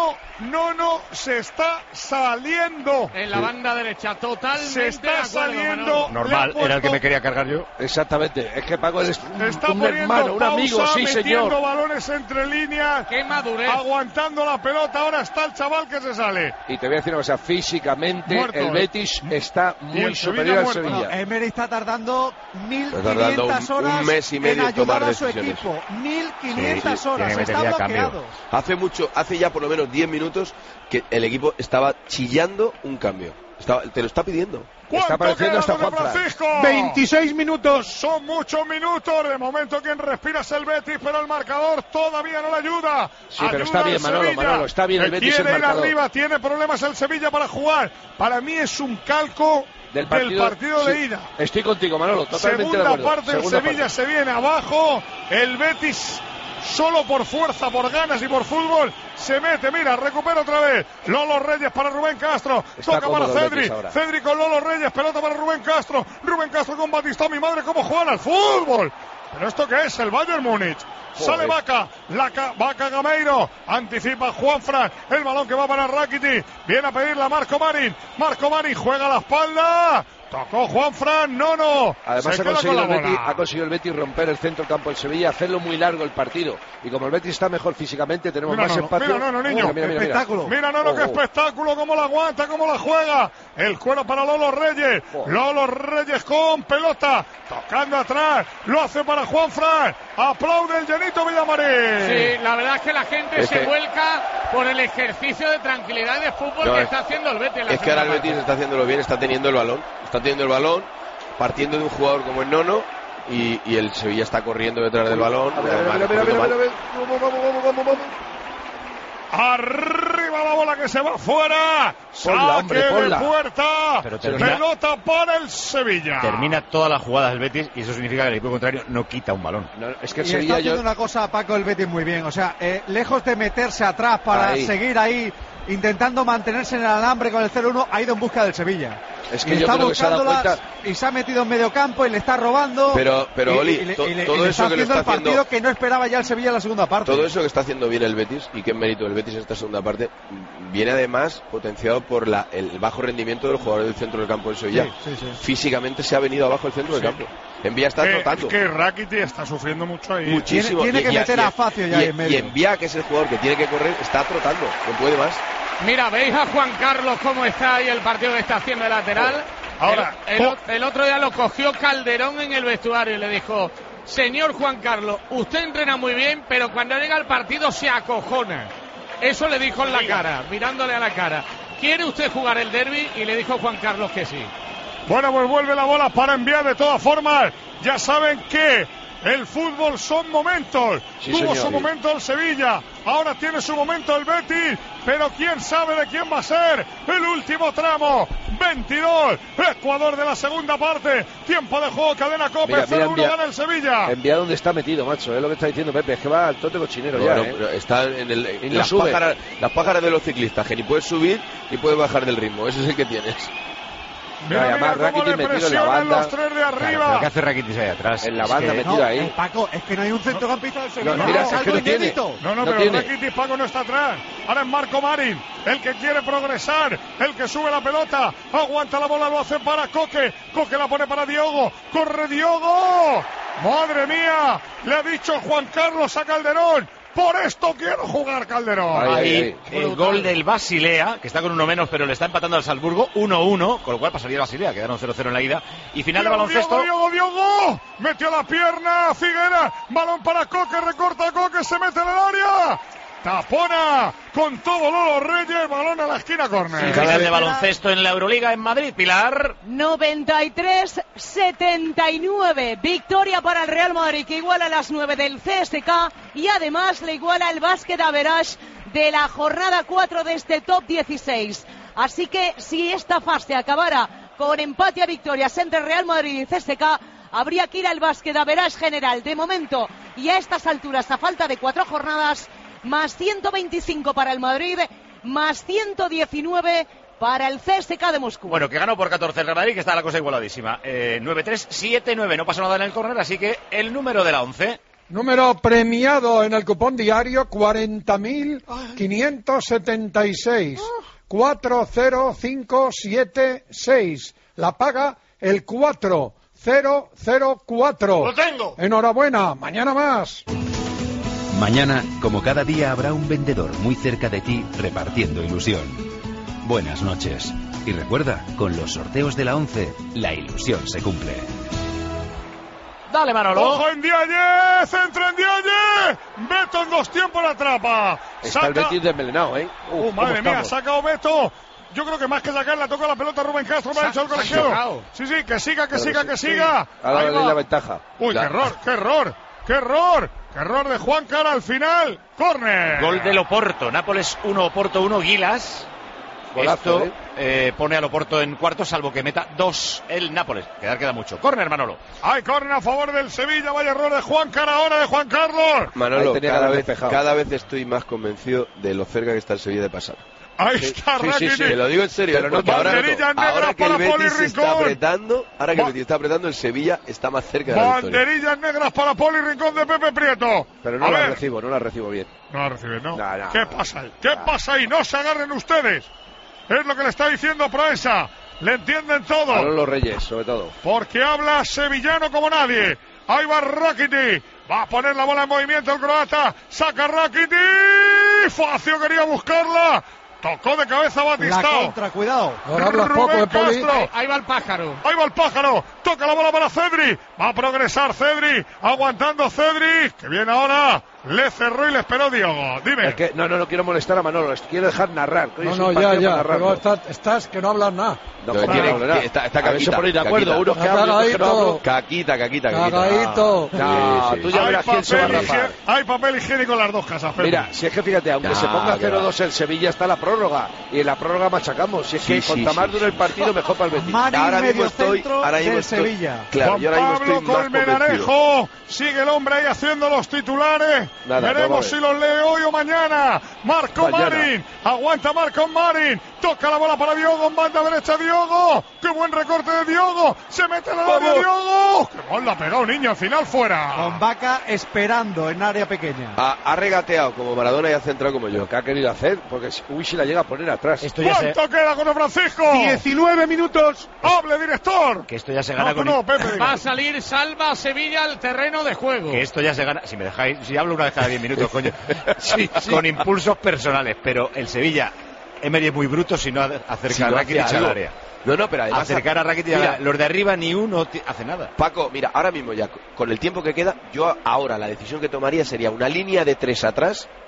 No, se está saliendo. En la banda derecha, totalmente. Se está saliendo. Normal, era el que me quería cargar yo. Exactamente, es que Paco es un hermano, un amigo, sí señor. Balones entre líneas. ¡Qué madurez! Aguantando la pelota, ahora está el chaval que se sale. Y te voy a decir una cosa, físicamente muerto. El Betis está muy superior al Sevilla. Bueno, Emery está tardando 1500 horas un mes y medio en ayudar tomar a su decisiones. equipo. 1500 horas, está bloqueado. Hace ya por lo menos 10 minutos que el equipo estaba chillando un cambio. Te lo está pidiendo. Está apareciendo hasta Juan Francisco. 26 minutos. Son muchos minutos. De momento quien respira es el Betis, pero el marcador todavía no le ayuda. Sí, pero está bien, Manolo, está bien el Betis. Quiere ir arriba, tiene problemas el Sevilla para jugar. Para mí es un calco del partido de ida. Estoy contigo, Manolo, totalmente segunda de acuerdo. Parte, el Sevilla se viene abajo. El Betis, solo por fuerza, por ganas y por fútbol, se mete, mira, recupera otra vez Lolo Reyes para Rubén Castro, toca para Cedri, Cedri con Lolo Reyes, pelota para Rubén Castro con Batistao, mi madre, cómo juegan al fútbol. ¿Pero esto qué es? El Bayern Múnich. Sale Vaca, Vaca Gameiro, anticipa Juanfran, el balón que va para Rakitic, viene a pedirla Marco Marín juega a la espalda, tocó Juanfran, no. Además ha conseguido el Betis romper el centro del campo del Sevilla, hacerlo muy largo el partido, y como el Betis está mejor físicamente, tenemos más espacio. Niño, espectáculo. Mira, qué espectáculo, cómo la aguanta, cómo la juega, el cuero para Lolo Reyes, Lolo Reyes con pelota, tocando atrás, lo hace para Juanfran, aplaude el Llenito Villamarín. Sí, la verdad es que la gente se vuelca por el ejercicio de tranquilidad y de fútbol que está haciendo el Betis. Es que ahora el Betis está haciéndolo bien, está teniendo el balón, partiendo de un jugador como el Nono, y el Sevilla está corriendo detrás del balón. Arriba la bola que se va fuera. Saque de puerta. Pelota para el Sevilla. Termina todas las jugadas del Betis y eso significa que el equipo contrario no quita un balón. Es que el Sevilla está haciendo una cosa, Paco, el Betis muy bien. O sea, lejos de meterse atrás para seguir ahí intentando mantenerse en el alambre con el 0-1, ha ido en busca del Sevilla. Es que yo creo que se ha dado cuenta y se ha metido en medio campo y le está robando. Pero Oli, todo eso que lo está haciendo el partido que no esperaba ya el Sevilla en la segunda parte. Todo eso que está haciendo bien el Betis, y que en mérito del Betis esta segunda parte, viene además potenciado por el bajo rendimiento del jugador del centro del campo del Sevilla. Sí. Físicamente se ha venido abajo el centro del campo. Envía está trotando. Es que Rakitic está sufriendo mucho ahí. Muchísimo. Tiene que meter a Facio ya en medio. Y Envía, que es el jugador que tiene que correr, está trotando, no puede más. Mira, ¿veis a Juan Carlos cómo está ahí el partido que está haciendo de lateral? Ahora, el otro día lo cogió Calderón en el vestuario y le dijo: señor Juan Carlos, usted entrena muy bien, pero cuando llega al partido se acojona. Eso le dijo en la cara, mirándole a la cara. ¿Quiere usted jugar el derbi? Y le dijo Juan Carlos que sí. Bueno, pues vuelve la bola para Enviar de todas formas. Ya saben que El fútbol son momentos. Sí, Tuvo señor. su momento el Sevilla, ahora tiene su momento el Betis, pero quién sabe de quién va a ser el último tramo. 22, Ecuador de la segunda parte, tiempo de juego, cadena COPE, 0-1 gana el Sevilla. Envía donde está metido, macho, es lo que está diciendo Pepe, es que va al tote cochinero Bueno, ya, pero está en no sube. las pájaras de los ciclistas, que ni puedes subir ni puedes bajar del ritmo, ese es el que tienes. Mira cómo le presionan los tres de arriba. Claro, ¿qué hace Rakitic ahí atrás? En la banda metido ahí. Paco, es que no hay un centrocampista del Sevilla. No, mira, es es que algo no tiene. inédito. No, pero Rakitic, Paco, no está atrás. Ahora es Marco Marín, el que quiere progresar, el que sube la pelota, aguanta la bola, lo hace para Coque. Coque la pone para Diogo. ¡Corre Diogo! ¡Madre mía! Le ha dicho Juan Carlos a Calderón. Por esto quiero jugar, Calderón. Ahí, el gol del Basilea, que está con uno menos, pero le está empatando al Salzburgo, 1-1, con lo cual pasaría el Basilea, quedaron 0-0 en la ida. Y final de baloncesto. Diogo, metió la pierna, Figuera, balón para Coque, recorta Coque, se mete en el área. Tapona con todo Lolo Reyes, balón a la esquina, córner. Final de baloncesto en la Euroliga en Madrid, Pilar. 93-79, victoria para el Real Madrid, que iguala a las 9 del CSKA y además le iguala el básquet average de la jornada 4 de este top 16. Así que si esta fase acabara con empate a victorias entre Real Madrid y CSKA, habría que ir al básquet average general. De momento, y a estas alturas, a falta de 4 jornadas, más 125 para el Madrid, más 119 para el CSKA de Moscú. Bueno, que ganó por 14 el Real Madrid, que está la cosa igualadísima. 9-3, 7-9, no pasa nada en el córner, así que el número de la 11. Número premiado en el cupón diario, 40.576. 40576. La paga el 4004. ¡Lo tengo! Enhorabuena, mañana más. Mañana, como cada día, habrá un vendedor muy cerca de ti repartiendo ilusión. Buenas noches. Y recuerda, con los sorteos de la 11, la ilusión se cumple. Dale, Manolo. ¡Ojo en Diaye! ¡Centro en Diaye! Beto en 2 tiempos la atrapa. Está el Betis desmelenado, ¿eh? Madre mía, saca Beto. Yo creo que más que sacar, la toca la pelota Rubén Castro, me ha dicho el colegiado. Sí, que siga. Ahora le doy la ventaja. Uy, qué error de Juan Cara al final. Córner. Gol del Oporto. Nápoles 1, Oporto 1, Gilas. Golazo, Esto pone al Oporto en cuarto, salvo que meta 2 el Nápoles. Queda mucho. Córner, Manolo. Hay córner a favor del Sevilla. Vaya error de Juan Cara ahora, de Juan Carlos. Manolo, cada vez estoy más convencido de lo cerca que está el Sevilla de pasar. Ahí está Rakitic. Te lo digo en serio. Pero no, ahora que el Betis está apretando, el Sevilla está más cerca de la victoria. Banderillas negras para Poli Rincón de Pepe Prieto. Pero no la recibo bien. No la reciben, ¿no? ¿Qué pasa ahí? ¿Qué pasa ahí? No se agarren ustedes. Es lo que le está diciendo Proensa. Le entienden todo. A los Reyes, sobre todo. Porque habla sevillano como nadie. Ahí va Rakitic. Va a poner la bola en movimiento el croata. Saca Rakitic. Facio quería buscarla. Tocó de cabeza Batistao. La contra, cuidado. Ahora hablas poco, Poli. Ahí va el pájaro. Toca la bola para Cedri. Va a progresar Cedri. Aguantando Cedri. Que viene ahora. Le cerró y le esperó Diogo. Dime. Es que, no quiero molestar a Manolo. Quiero dejar narrar. Ya. Pero estás que no hablas nada. No quiere hablar. Está Caquita. Ponéis de acuerdo. Unos que hablan, otros que no hablan. Caquita. Cagadito. Tú ya verás quién se va a rapar. Hay papel higiénico en las dos casas. Mira, si es que fíjate, aunque se ponga 0-2 el Sevilla, está la prórroga. Y en la prórroga machacamos. Si es que cuanto más dure el partido, mejor para el Betis. Ahora mismo estoy Sevilla. Claro, yo ahora mismo estoy más Colmenarejo. Sigue el hombre ahí haciendo los titulares. Veremos si los lee hoy o mañana. Marco Marín. Aguanta Marco Marín. Toca la bola para Diogo. En banda derecha Diogo. Qué buen recorte de Diogo. Se mete en el área Diogo. Qué gol la ha pegado, niño. Al final fuera. Con Vaca esperando en área pequeña. Ha regateado como Maradona y ha centrado como yo. ¿Qué ha querido hacer? Porque si la llega a poner atrás. ¿Cuánto queda con Francisco? 19 minutos. ¡Hable, director! Que esto ya se gana Pepe, va a salir Salva Sevilla al terreno de juego. Que esto ya se gana. Si me dejáis, si hablo una vez cada 10 minutos, coño. Sí, con impulsos personales. Pero el Sevilla, Emery es muy bruto si no acerca a Rakitic al área. No, pero además acercar a Rakitic, los de arriba ni uno hace nada. Paco, mira, ahora mismo ya con el tiempo que queda, yo ahora la decisión que tomaría sería una línea de 3 atrás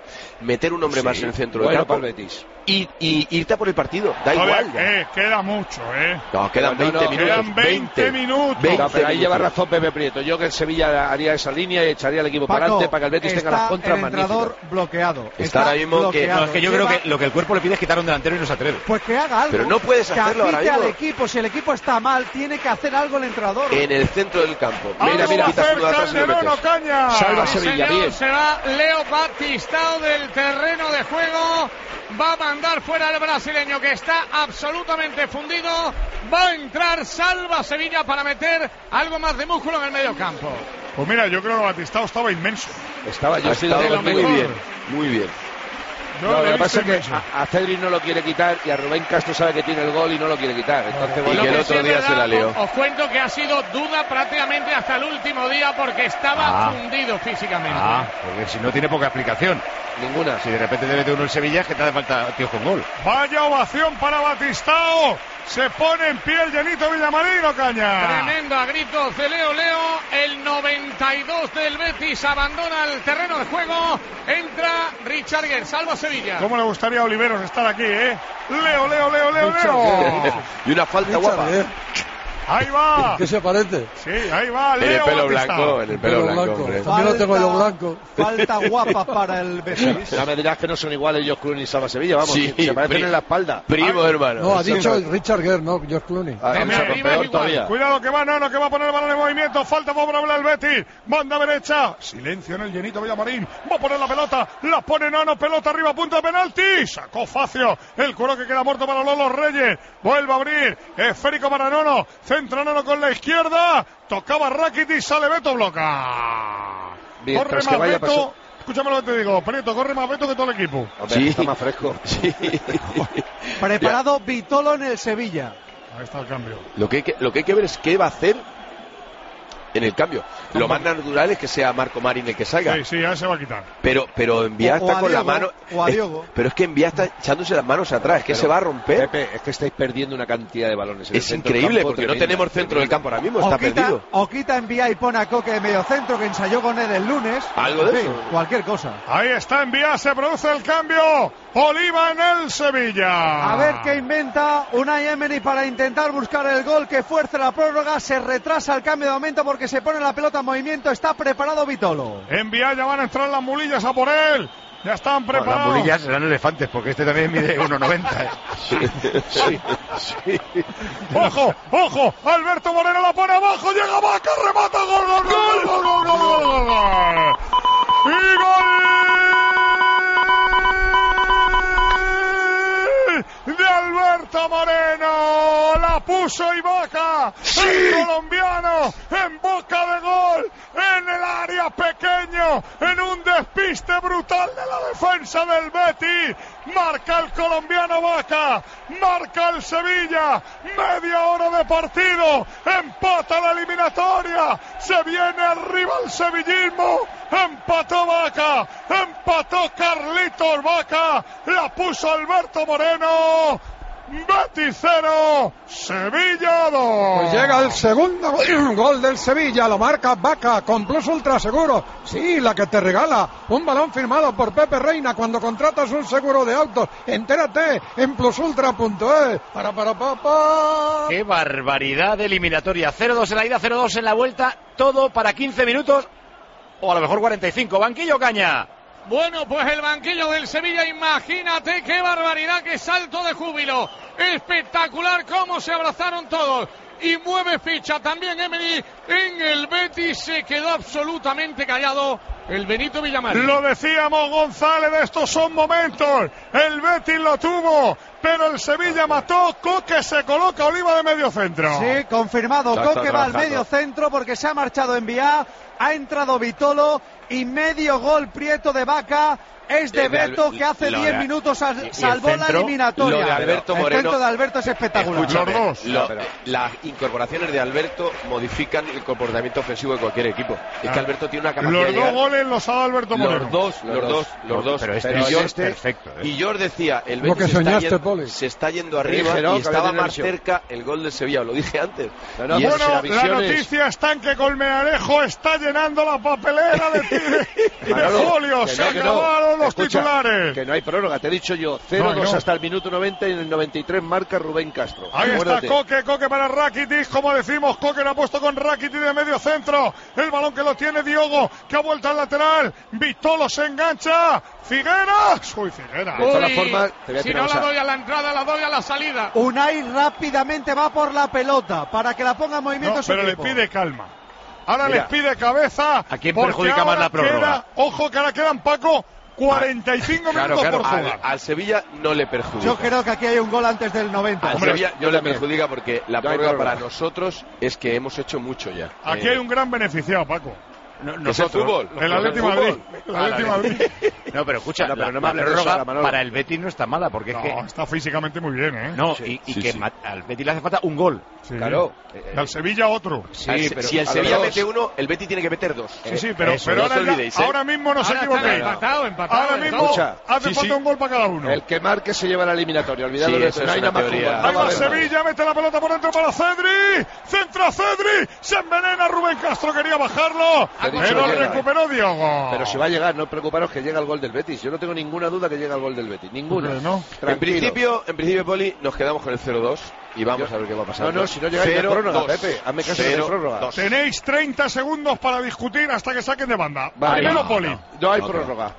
meter un hombre más en el centro del campo y irte a por el partido. Da igual. Queda mucho, No, quedan 20 minutos. Quedan 20 minutos. No, pero ahí lleva razón Pepe Prieto. Yo que el Sevilla haría esa línea y echaría al equipo para adelante para que el Betis tenga las contras magníficas. El entrenador bloqueado. Está ahora mismo bloqueado. No, es que yo creo que lo que el cuerpo le pide es quitar un delantero y no se atreve. Pues que haga algo. Pero no puedes hacerlo ahora mismo. Al equipo, si el equipo está mal, tiene que hacer algo el entrenador. En el centro del campo. Mira, quitas uno de atrás y lo metes. Salva Sevilla, bien. Se va Leo Batistao del terreno de juego. Va a mandar fuera al brasileño que está absolutamente fundido. Va a entrar Salva Sevilla para meter algo más de músculo en el medio campo. Pues mira, yo creo que Batistao estaba inmenso. Muy bien. Lo que pasa es que a Cedric no lo quiere quitar y a Rubén Castro sabe que tiene el gol y no lo quiere quitar. Entonces, y que el otro día se la lió. Os cuento que ha sido duda prácticamente hasta el último día porque estaba fundido físicamente. Porque si no tiene poca explicación. Ninguna. Si de repente te mete uno en Sevilla, que te hace falta tío con gol. Vaya ovación para Batistao. Se pone en pie el llenito Villamarín, Ocaña. Tremendo a gritos de Leo. El 92 del Betis abandona el terreno de juego. Entra Richard Guerra, salva Sevilla. ¿Cómo le gustaría a Oliveros estar aquí, Leo. Y una falta guapa. Ahí va. ¿Qué se parece? Sí, ahí va. En el pelo blanco, También lo tengo yo blanco. Falta guapa para el Betis. Ya me dirás que no son iguales George Clooney y Salva Sevilla, vamos, se parecen en la espalda. Primo, hermano. No, ha dicho Richard Gere, no George Clooney. Peor todavía. Cuidado que va Nono, que va a poner el balón en movimiento. Falta favorable al Betis. Banda derecha. Silencio en el llenito Villamarín. Va a poner la pelota. La pone Nono. Pelota arriba, punto de penalti. Sacó Facio. El cuero que queda muerto para Lolo Reyes. Vuelve a abrir. Esférico para Nono. Centra Nono con la izquierda. Tocaba Rakitic. Sale Beto, bloca. Corre más Beto. Escúchame lo que te digo, Prieto, corre más Beto que todo el equipo. Sí. Está más fresco. Sí. Preparado Vitolo en el Sevilla. Ahí está el cambio. Lo que hay que ver es qué va a hacer en el cambio. Lo más natural es que sea Marco Marín el que salga. Sí, ya se va a quitar. Pero Envía está con la mano. O a Diogo. Pero es que Envía está echándose las manos atrás, es que se va a romper. Pepe, es que estáis perdiendo una cantidad de balones. Es increíble porque no tenemos centro del campo ahora mismo, está perdido. O quita Envía y pone a Coque de medio centro que ensayó con él el lunes. Algo de eso. Cualquier cosa. Ahí está Envía, se produce el cambio. Oliva en el Sevilla. A ver qué inventa Unai Emery para intentar buscar el gol que fuerce la prórroga. Se retrasa el cambio de momento porque se pone la pelota en movimiento. Está preparado Vitolo. Envía, ya van a entrar las mulillas a por él. Ya están preparados. Las mulillas serán elefantes porque este también mide 1,90. Sí. Ojo. Alberto Moreno la pone abajo. Llega Vaca, remata. Gol. Y gol de Alberto Moreno. La puso Ibaka, el colombiano, en boca de gol, en el área pequeño, en un despiste brutal de la defensa del Betis. Marca el colombiano Vaca, marca el Sevilla, media hora de partido, empata la eliminatoria, se viene arriba el sevillismo, empató Vaca, empató Carlitos Vaca, la puso Alberto Moreno. Betis 0, Sevilla 2. Pues llega el segundo gol del Sevilla, lo marca Vaca con Plus Ultra Seguro. Sí, la que te regala un balón firmado por Pepe Reina cuando contratas un seguro de autos. Entérate en plusultra.es. Qué barbaridad de eliminatoria. 0-2 en la ida, 0-2 en la vuelta. Todo para 15 minutos o a lo mejor 45. Banquillo, Caña. Bueno, pues el banquillo del Sevilla, imagínate qué barbaridad, qué salto de júbilo. Espectacular cómo se abrazaron todos. Y mueve ficha también Emery. En el Betis se quedó absolutamente callado el Benito Villamarín. Lo decíamos, González, estos son momentos. El Betis lo tuvo, pero el Sevilla mató. Coque se coloca Oliva de medio centro. Sí, confirmado. Coque va al medio centro porque se ha marchado Envía. Ha entrado Vitolo y medio gol Prieto de Vaca. Es de Beto, que hace 10 minutos salvó la eliminatoria. Lo de Alberto Moreno, el centro de Alberto es espectacular. Las incorporaciones de Alberto modifican el comportamiento ofensivo de cualquier equipo. Es que Alberto tiene una capacidad Los dos goles los ha dado Alberto Moreno. Los dos. Pero este es perfecto. Y George decía, el Lo que Betis soñaste, goles. Se está yendo arriba y estaba más cerca el gol del Sevilla, lo dije antes. Bueno, la noticia está en que Colmenarejo está llenando la papelera de folios. Se acabaron los titulares. Que no hay prórroga, te he dicho yo. 0-2 hasta el minuto 90 y en el 93 marca Rubén Castro. Ahí está Coque para Rakitic, como decimos, Coque lo ha puesto con Rakitic de medio centro. El balón que lo tiene Diogo, que ha vuelto al lateral. Vitolo se engancha. Figueras. Uy, Figueras. De todas formas, si no la doy a la entrada, la doy a la salida. Unai rápidamente va por la pelota para que la ponga en movimiento. Pero le pide calma. Ahora les pide cabeza. ¿A quién perjudica más la prórroga? Ojo que ahora quedan, Paco, 45 minutos por jugar. Al Sevilla no le perjudica. Yo creo que aquí hay un gol antes del 90. Al Sevilla no le perjudica porque la prórroga para nosotros es que hemos hecho mucho ya. Aquí hay un gran beneficiado, Paco. ¿Es el fútbol? El Atlético de Madrid. No, pero escucha, la prórroga para el Betis no está mala, porque es que... está físicamente muy bien, ¿eh? No, y que al Betis le hace falta un gol. Sí. Claro. Al Sevilla otro. Sí, pero si el Sevilla mete uno, el Betis tiene que meter dos. Sí, pero ahora mismo no se equivoquéis. Empatado. Ahora mismo hace falta un gol para cada uno. El que marque se lleva la eliminatoria. Olvidado de eso. No hay nada más. Ahí va Sevilla, mete la pelota por dentro para Cedri. Centra Cedri. Se envenena Rubén Castro, quería bajarlo. Pero recuperó Diogo. Pero si va a llegar, no os preocuparos que llega el gol del Betis. Yo no tengo ninguna duda que llega el gol del Betis. Ninguna. En principio, Poli, nos quedamos con el 0-2 y vamos a ver qué va a pasar. No, si no llega de prórroga, Pepe. Hazme caso de prórroga. Tenéis 30 segundos para discutir hasta que saquen de banda. Vale. Primero, Poli. No hay prórroga.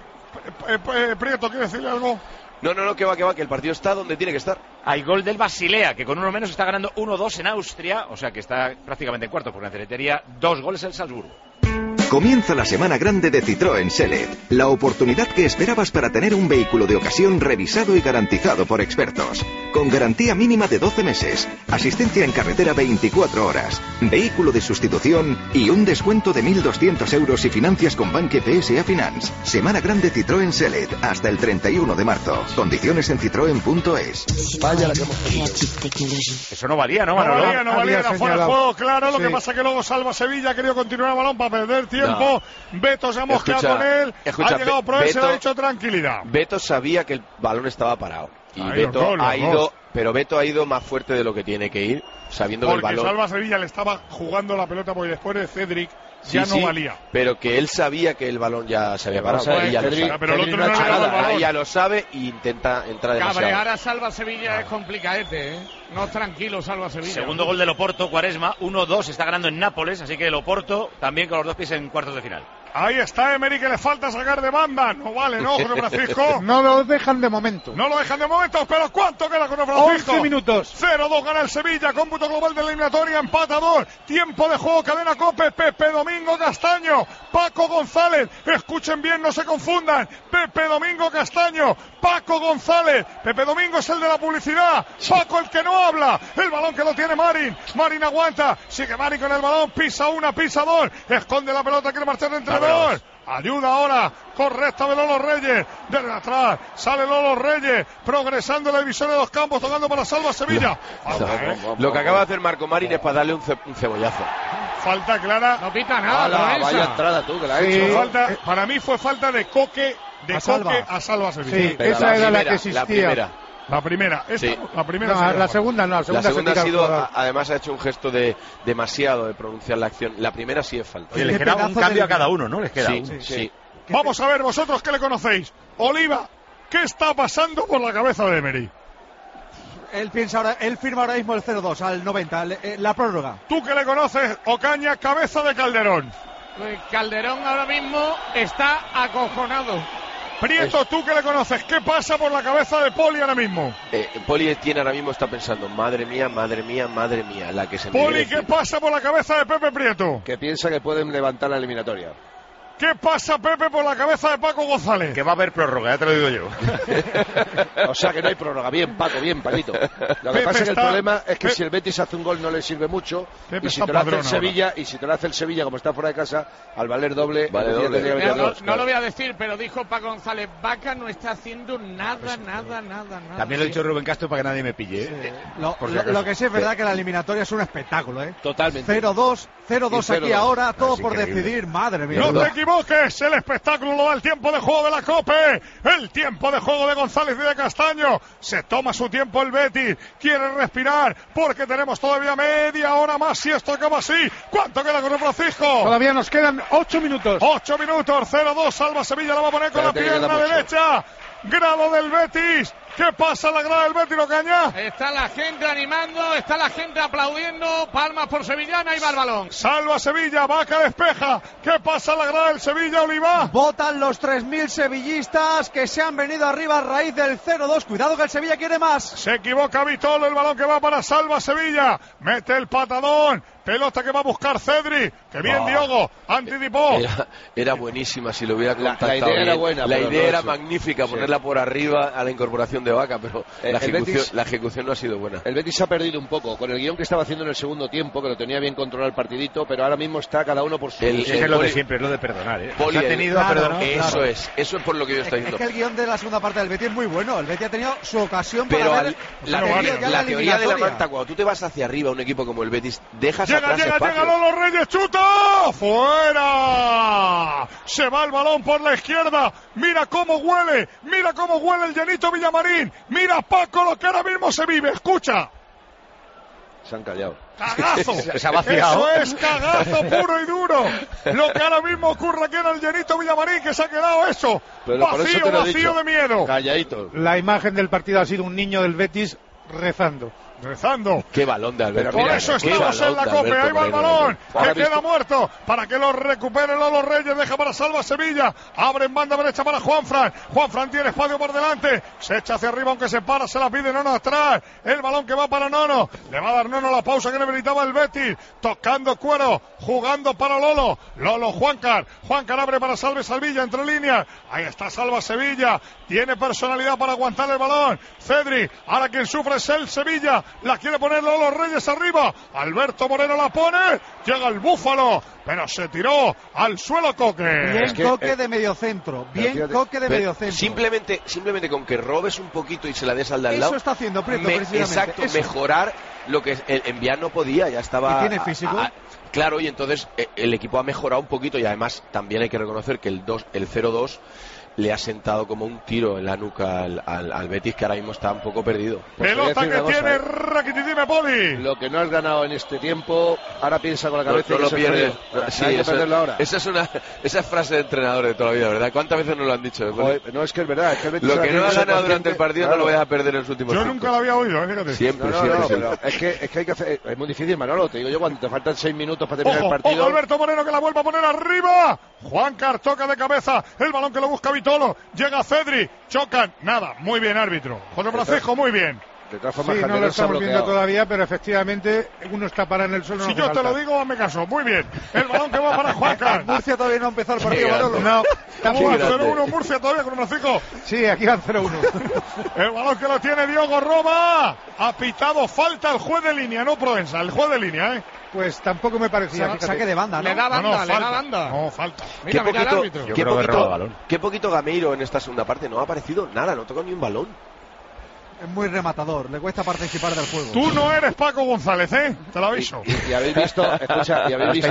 Prieto, ¿quiere decirle algo? No, que va, que el partido está donde tiene que estar. Hay gol del Basilea, que con uno menos está ganando 1-2 en Austria, o sea que está prácticamente en cuarto, porque en la Teletería 2 goles el Salzburgo. Comienza la semana grande de Citroën Select, la oportunidad que esperabas para tener un vehículo de ocasión revisado y garantizado por expertos, con garantía mínima de 12 meses, asistencia en carretera 24 horas, vehículo de sustitución y un descuento de 1.200 euros si financias con Banque PSA Finance. Semana grande Citroën Select, hasta el 31 de marzo. Condiciones en citroen.es. Vaya la que hemos tenido. Eso no valía, ¿no? No valía, era fuera de juego, claro. Lo que pasa es que luego Salva Sevilla ha querido continuar el balón para perder tiempo. Beto se ha mosqueado con él. Ha llegado Proense, le ha dicho tranquilidad. Beto sabía que el balón estaba parado. Y Beto ha ido, pero Beto ha ido más fuerte de lo que tiene que ir, sabiendo que el balón... Porque Salva Sevilla le estaba jugando la pelota porque después de Cedric ya no valía. Pero que él sabía que el balón ya se había parado. Pero el otro no le ha dado el balón. Ya lo sabe y intenta entrar demasiado. Cabrear a Salva Sevilla es complicadete, ¿eh? No, tranquilo, Salva Sevilla. Segundo gol del Oporto, Quaresma, 1-2, está ganando en Nápoles, así que el Oporto también con los 2 pies en cuartos de final. Ahí está Emery, que le falta sacar de banda. No vale, ¿no, José Francisco? No lo dejan de momento. No lo dejan de momento, pero ¿cuánto queda, José Francisco? 11 minutos. 0-2 gana el Sevilla, cómputo global de la eliminatoria, empatador. Tiempo de juego, cadena Cope, Pepe Domingo Castaño, Paco González. Escuchen bien, no se confundan. Pepe Domingo Castaño, Paco González. Pepe Domingo es el de la publicidad. Paco el que no habla. El balón que lo tiene Marín. Marín aguanta. Sigue Marín con el balón. Pisa una, pisa dos. Esconde la pelota, quiere marchar de entrenador. Ayuda ahora, correcta de Lolo Reyes, desde atrás, sale Lolo Reyes, progresando en la división de 2 campos, tocando para Salva Sevilla. Lo que acaba de hacer Marco Marín es para darle un cebollazo. Falta clara. No pita nada. Vaya entrada tú, que la has hecho. Para mí fue falta de Coque, a Salva Sevilla. Sí, esa era la que existía. La primera, la segunda no. La segunda ha sido, además ha hecho un gesto de demasiado de pronunciar la acción. La primera sí es falta. Les queda un cambio a cada uno, ¿no? Les queda sí. Vamos a ver, vosotros que le conocéis. Oliva, ¿qué está pasando por la cabeza de Emery? Él firma ahora mismo el 0-2 al 90, la prórroga. Tú que le conoces, Ocaña, cabeza de Calderón. Calderón ahora mismo está acojonado. Prieto, tú que le conoces, ¿qué pasa por la cabeza de Poli ahora mismo? Poli ahora mismo está pensando, madre mía, la que se me Poli, ¿qué pasa por la cabeza de Pepe Prieto? Que piensa que pueden levantar la eliminatoria. ¿Qué pasa, Pepe, por la cabeza de Paco González? Que va a haber prórroga, ya te lo digo yo. O sea que no hay prórroga. Bien, Paco, bien, Paquito. Lo que pasa es que el problema es que si el Betis hace un gol no le sirve mucho. Y si te lo hace el Sevilla, como está fuera de casa, al valer doble. No lo voy a decir, pero dijo Paco González, Vaca no está haciendo nada. También lo ha dicho Rubén Castro para que nadie me pille. Lo que sí es verdad que la eliminatoria es un espectáculo, ¿eh? Totalmente. 0-2 aquí ahora, todo por decidir, madre mía. No te equivoques, el espectáculo lo da el tiempo de juego de la COPE, el tiempo de juego de González y de Castaño. Se toma su tiempo el Betis, quiere respirar porque tenemos todavía media hora más si esto acaba así. ¿Cuánto queda con el Francisco? Todavía nos quedan 8 minutos. 8 minutos, 0-2, Salva Sevilla, la va a poner con la pierna derecha. Grado del Betis. ¿Qué pasa en la grada del Betis, Ocaña? Está la gente animando, está la gente aplaudiendo, palmas por Sevillana y va el balón. Salva Sevilla, Vaca despeja. ¿Qué pasa en la grada del Sevilla, Oliva? Votan los 3.000 sevillistas que se han venido arriba a raíz del 0-2. Cuidado que el Sevilla quiere más. Se equivoca Vitolo, el balón que va para Salva Sevilla. Mete el patadón. Pelota que va a buscar Cedri. Que bien Diogo, anticipó. Era buenísima si lo hubiera contactado. La idea era buena. La idea era magnífica, ponerla por arriba a la incorporación de Vaca, pero la ejecución no ha sido buena. El Betis se ha perdido un poco con el guión que estaba haciendo en el segundo tiempo, que lo tenía bien controlado el partidito, pero ahora mismo está cada uno por su... Es lo de siempre, es lo de perdonar. Poli, se ha tenido a perdonar. Eso es por lo que yo estoy diciendo. Es que el guión de la segunda parte del Betis es muy bueno. El Betis ha tenido su ocasión pero para ver la teoría de la manta, cuando tú te vas hacia arriba, un equipo como el Betis, dejas atrás espacio. Los Reyes, chuta, fuera, se va el balón por la izquierda, mira cómo huele el llenito Villamarín, mira Paco lo que ahora mismo se vive, escucha. Se han callado. ¡Cagazo! Se ha vaciado. Eso es cagazo puro y duro. Lo que ahora mismo ocurre aquí en el llenito Villamarín, que se ha quedado eso. Pero vacío de miedo. Calladito. La imagen del partido ha sido un niño del Betis rezando. Qué balón de Alberto. Por eso estamos en la COPE. Ahí va el balón. Que queda muerto. Para que lo recupere Lolo Reyes. Deja para Salva Sevilla. Abre en banda derecha para Juanfran. Juanfran tiene espacio por delante. Se echa hacia arriba aunque se para. Se la pide Nono atrás. El balón que va para Nono. Le va a dar Nono la pausa que necesitaba el Betis. Tocando cuero. Jugando para Lolo. Lolo Juancar. Juancar abre para Salve Sevilla entre líneas. Ahí está Salva Sevilla. Tiene personalidad para aguantar el balón. Cedri. Ahora quien sufre es el Sevilla. La quiere poner Lolo Reyes arriba. Alberto Moreno la pone. Llega el Búfalo. Pero se tiró al suelo Coque. Bien Coque de mediocentro. Bien Coque de mediocentro. Simplemente con que robes un poquito y se la des al de al lado. Eso está haciendo Prieto, precisamente. Exacto, eso. Mejorar lo que enviar no podía. Ya estaba. ¿Y tiene físico? Claro, y entonces el equipo ha mejorado un poquito y además también hay que reconocer que el 0-2 le ha sentado como un tiro en la nuca al Betis, que ahora mismo está un poco perdido. Pelota que tiene Rakitic, dime, Poli. Lo que no has ganado en este tiempo, ahora piensa con la cabeza no y lo pierdes. Sí, hay que perderlo ahora. Esa es frase de entrenador de toda la vida, ¿verdad? ¿Cuántas veces nos lo han dicho? No, es que es verdad. Es que el Betis lo que no ha ganado durante el partido no lo voy a perder en los últimos tiempos. Yo nunca lo había oído, fíjate. Siempre. Pero es que hay que hacer. Es muy difícil, Manolo. Te digo yo, cuando te faltan 6 minutos para terminar el partido. Ojo, Alberto Moreno que la vuelve a poner arriba. Juancar toca de cabeza. El balón que lo busca Vitolo. Llega Cedri, chocan, nada, muy bien árbitro. José Francisco, muy bien. De todas formas, sí, no lo estamos viendo todavía, pero efectivamente uno está parado en el suelo. Si yo te lo digo, hazme caso. Muy bien. El balón que va para Juancar. Murcia todavía no ha empezado el partido, Manolo. No. Estamos 0-1 Murcia todavía con Francisco. Sí, aquí van 0-1. El balón que lo tiene Diogo Roma. Ha pitado falta el juez de línea, no Proenza, el juez de línea, Pues tampoco me parecía. Saque de banda, ¿no? Le da banda, le da banda. No, falta. Mira el árbitro. Qué poquito Gameiro en esta segunda parte. No ha aparecido nada, no tocó ni un balón. Es muy rematador, le cuesta participar del juego. Tú no eres Paco González, ¿eh? Te lo aviso. Y habéis visto, escucha,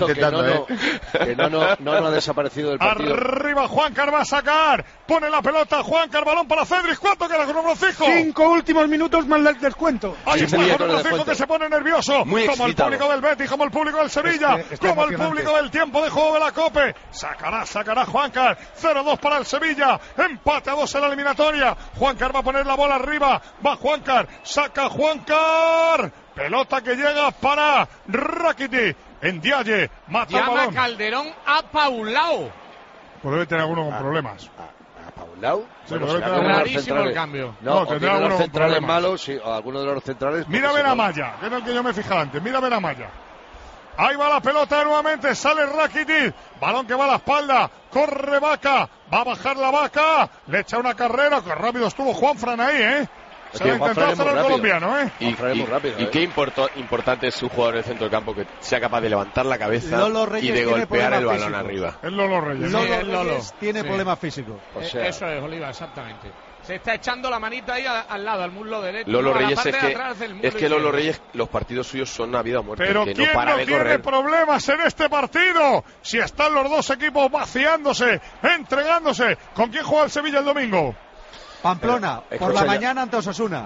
que Nono ha desaparecido del partido. Arriba Juancar va a sacar. Pone la pelota Juancar, balón para Cedric. ¿Cuánto queda con Francisco? 5 últimos minutos más el descuento. Ahí está con Francisco que se pone nervioso. Muy como el público del Betis, como el público del Sevilla, como el público del tiempo de juego de la COPE. Sacará Juancar. 0-2 para el Sevilla. Empate a 2 en la eliminatoria. Juancar va a poner la bola arriba. Va Juancar, saca Juancar. Pelota que llega para Rakitic. En Dialle, mata el balón. Calderón a Paulao. Pues debe tener alguno con problemas. ¿A Paulao? Sí, debe tener rarísimo el cambio. No, tendrá algunos centrales malos, sí, o alguno de los centrales. Mira a ver a Maya, que es el que yo me fijaba antes. Mira a ver a Maya. Ahí va la pelota nuevamente, sale Rakitic, balón que va a la espalda, corre Vaca, va a bajar la Vaca, le echa una carrera, que rápido estuvo Juanfran ahí, ¿eh? Se lo intentó hacer el colombiano, ¿eh? Y qué importante es su jugador en el centro del campo, que sea capaz de levantar la cabeza y de golpear el balón arriba. Es Lolo Reyes. Lolo Reyes tiene problemas físicos. Eso es, Oliva, exactamente. Se está echando la manita ahí al lado, al muslo derecho. Lolo a la Reyes parte es de que, atrás del muslo es que Lolo izquierdo. Reyes, los partidos suyos son a vida o muerte. Pero que ¿quién no para no de tiene correr. problemas en este partido? Si están los dos equipos vaciándose, entregándose. ¿Con quién juega el Sevilla el domingo? Pamplona, por la mañana ante Osasuna.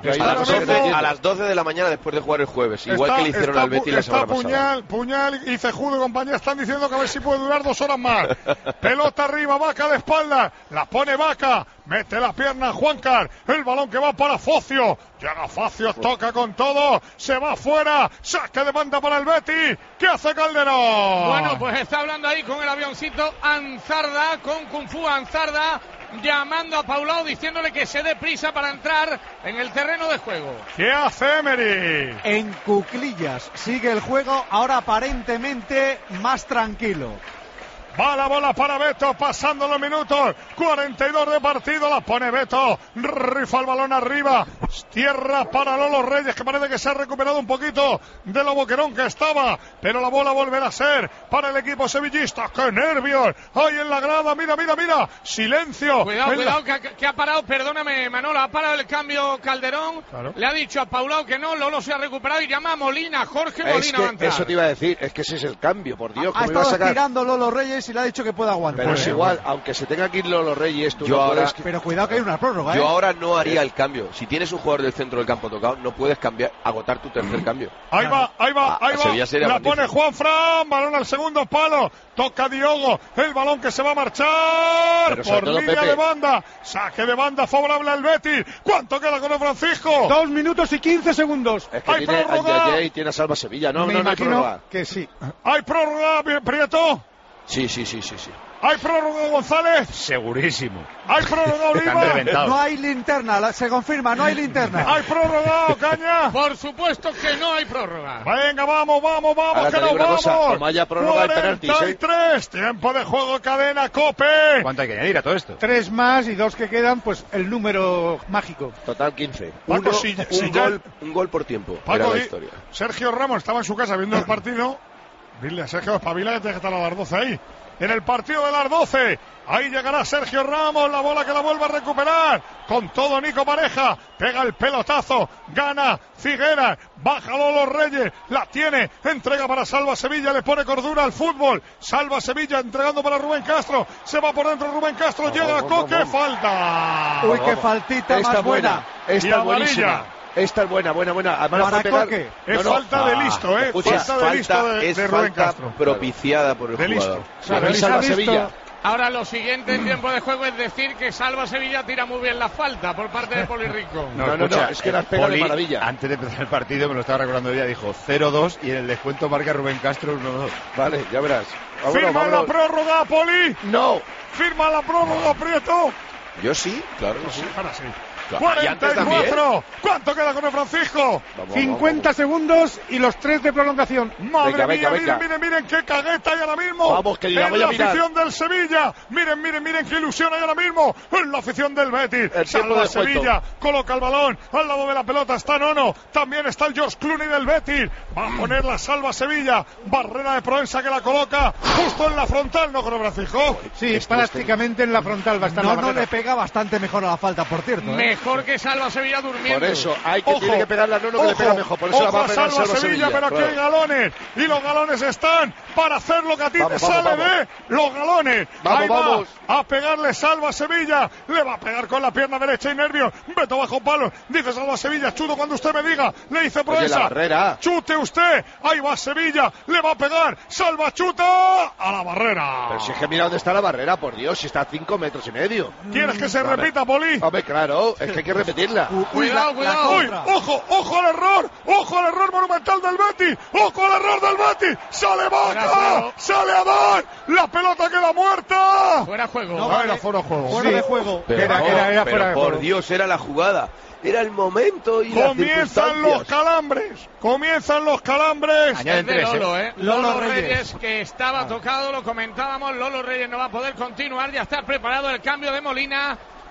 A las 12 de la mañana después de jugar el jueves, igual que le hicieron al Betis la semana pasada. Puñal y Cejudo y compañía están diciendo que a ver si puede durar 2 horas más. Pelota arriba, Vaca de espalda, la pone Vaca, mete la pierna Juancar, el balón que va para Focio, llega Facio, toca con todo, se va afuera, saque de banda para el Betis. ¿Qué hace Calderón? Bueno, pues está hablando ahí con el avioncito Anzarda, con Kung Fu Anzarda, llamando a Paulao, diciéndole que se dé prisa para entrar en el terreno de juego. ¿Qué hace Emery? En cuclillas sigue el juego, ahora aparentemente más tranquilo. Va la bola para Beto, pasando los minutos, 42 de partido, la pone Beto, rifa el balón arriba, tierra para Lolo Reyes, que parece que se ha recuperado un poquito de lo boquerón que estaba, pero la bola volverá a ser para el equipo sevillista. ¡Qué nervios! ¡Ahí en la grada! ¡Mira, mira, mira! ¡Silencio! Cuidado, que ha parado, perdóname Manolo, ha parado el cambio Calderón, claro. Le ha dicho a Paulao que no, Lolo se ha recuperado y llama a Molina, Jorge Molina va a entrar. Eso te iba a decir, es que ese es el cambio, por Dios. Ha ¿Cómo iba a estado sacar? estirando Lolo Reyes y le ha dicho que puede aguantar. Pero es igual, aunque se tenga que ir Lolo Reyes, tú Yo no ahora- puedes... Pero cuidado que hay una prórroga, Yo ahora no haría el cambio. Si tienes un jugador del centro del campo tocado, no puedes cambiar, agotar tu tercer cambio. Ahí va, ahí va. Sevilla sería La magnífico. pone Juan Fran, balón al segundo palo. Toca Diogo, el balón que se va a marchar Pero sobre por todo, línea Pepe. de banda. Saque de banda favorable al Betis. ¿Cuánto queda con el Francisco? 2 minutos y 15 segundos. Es que ¡Hay tiene a prórroga! Yaya y tiene a Salva Sevilla. No, Me no hay imagino prórroga. que sí. ¿Hay prórroga, Prieto? Sí. ¿Hay prórroga, González? Segurísimo. ¿Hay prórroga, Están Oliva? reventados. No hay linterna, se confirma, no hay linterna. ¿Hay prórroga, Ocaña? Por supuesto que no hay prórroga. Venga, vamos, Ahora que te nos digo una cosa, vamos. como haya prórroga hay penaltis, 43, tiempo de juego, cadena, Cope. ¿Cuánto hay que añadir a todo esto? 3 más y 2 que quedan, pues el número mágico. Total 15. Paco, si ya- Un gol por tiempo. Paco, era la di- historia. Sergio Ramos estaba en su casa viendo el partido. Dile a Sergio, espabila que tiene que estar a las 12 ahí. En el partido de las 12. Ahí llegará Sergio Ramos, la bola que la vuelve a recuperar. Con todo Nico Pareja. Pega el pelotazo. Gana Figueras. Baja Lolo Reyes. La tiene. Entrega para Salva Sevilla. Le pone cordura al fútbol. Salva Sevilla entregando para Rubén Castro. Se va por dentro Rubén Castro. Llega Coque. Falta. Uy, qué faltita Esta más buena. Esta Y es amarilla. buenísima. Esta es buena. Además la Para fue pegar- Coque. Es falta de listo, escucha, falta de listo de es Rubén falta Castro. propiciada por el De listo. jugador. Claro, Pero y se Salva ha visto- Sevilla. Ahora lo siguiente en tiempo de juego es decir que Salva Sevilla tira muy bien la falta por parte de Poli Rico. No, es que las pega de Poli, maravilla. Antes de empezar el partido, me lo estaba recordando ya, dijo 0-2 y en el descuento marca Rubén Castro 1-2. Vale, ya verás. Firma la prórroga, Poli. No. Firma la prórroga, Prieto. Yo sí, claro que sí. Ahora sí. Claro, y antes también. 44. ¿Cuánto queda con el Francisco? 50 segundos y los 3 de prolongación. Madre Venga, mía, venga. miren qué cagueta hay ahora mismo. Vamos, que ni la en voy a la mirar. afición del Sevilla. Miren qué ilusión hay ahora mismo. En la afición del Betis. El tiempo Salva de juego. Sevilla. Coloca el balón. Al lado de la pelota está Nono. También está el George Clooney del Betis. Va a poner la Salva Sevilla. Barrera de Proensa que la coloca justo en la frontal. ¿No, con el Francisco? Sí, prácticamente en la frontal va a estar la No barrera. le pega bastante mejor a la falta, por cierto. Mejor que Salva Sevilla durmiendo. Por eso, tiene que pegarle a Nono que le pega mejor. Por eso la va a pegar Salva Salva Sevilla, pero aquí claro. hay galones. Y los galones están para hacer lo que a ti Vamos, te vamos, sale vamos. de los galones. Vamos, Ahí va vamos. a pegarle Salva Sevilla. Le va a pegar con la pierna derecha y nervios. Beto bajo palo. Dice Salva Sevilla, chuto cuando usted me diga. Le dice Proensa. la barrera. Chute usted. Ahí va Sevilla. Le va a pegar. Salva chuta a la barrera. Pero si es que mira dónde está la barrera, por Dios, si está a 5 metros y medio. ¿Quieres que se Vale. repita, Poli? Hombre, claro, es que hay que repetirla. Cuidado. ¡Uy! ¡Ojo al error! ¡Ojo al error monumental del Betis! ¡Ojo al error del Betis! ¡Sale Vaca! juego. ¡Sale Adán! ¡La pelota queda muerta! Fuera juego. No, Era fuera de juego. Fuera de juego. Pero, Era pero fuera de por juego. Dios, era la jugada. Era el momento y las Comienzan los circunstancias. calambres. Comienzan los calambres. Es de Lolo, Lolo Lolo Reyes. Reyes, que estaba tocado, lo comentábamos. Lolo Reyes no va a poder continuar. Ya está preparado el cambio de Molina.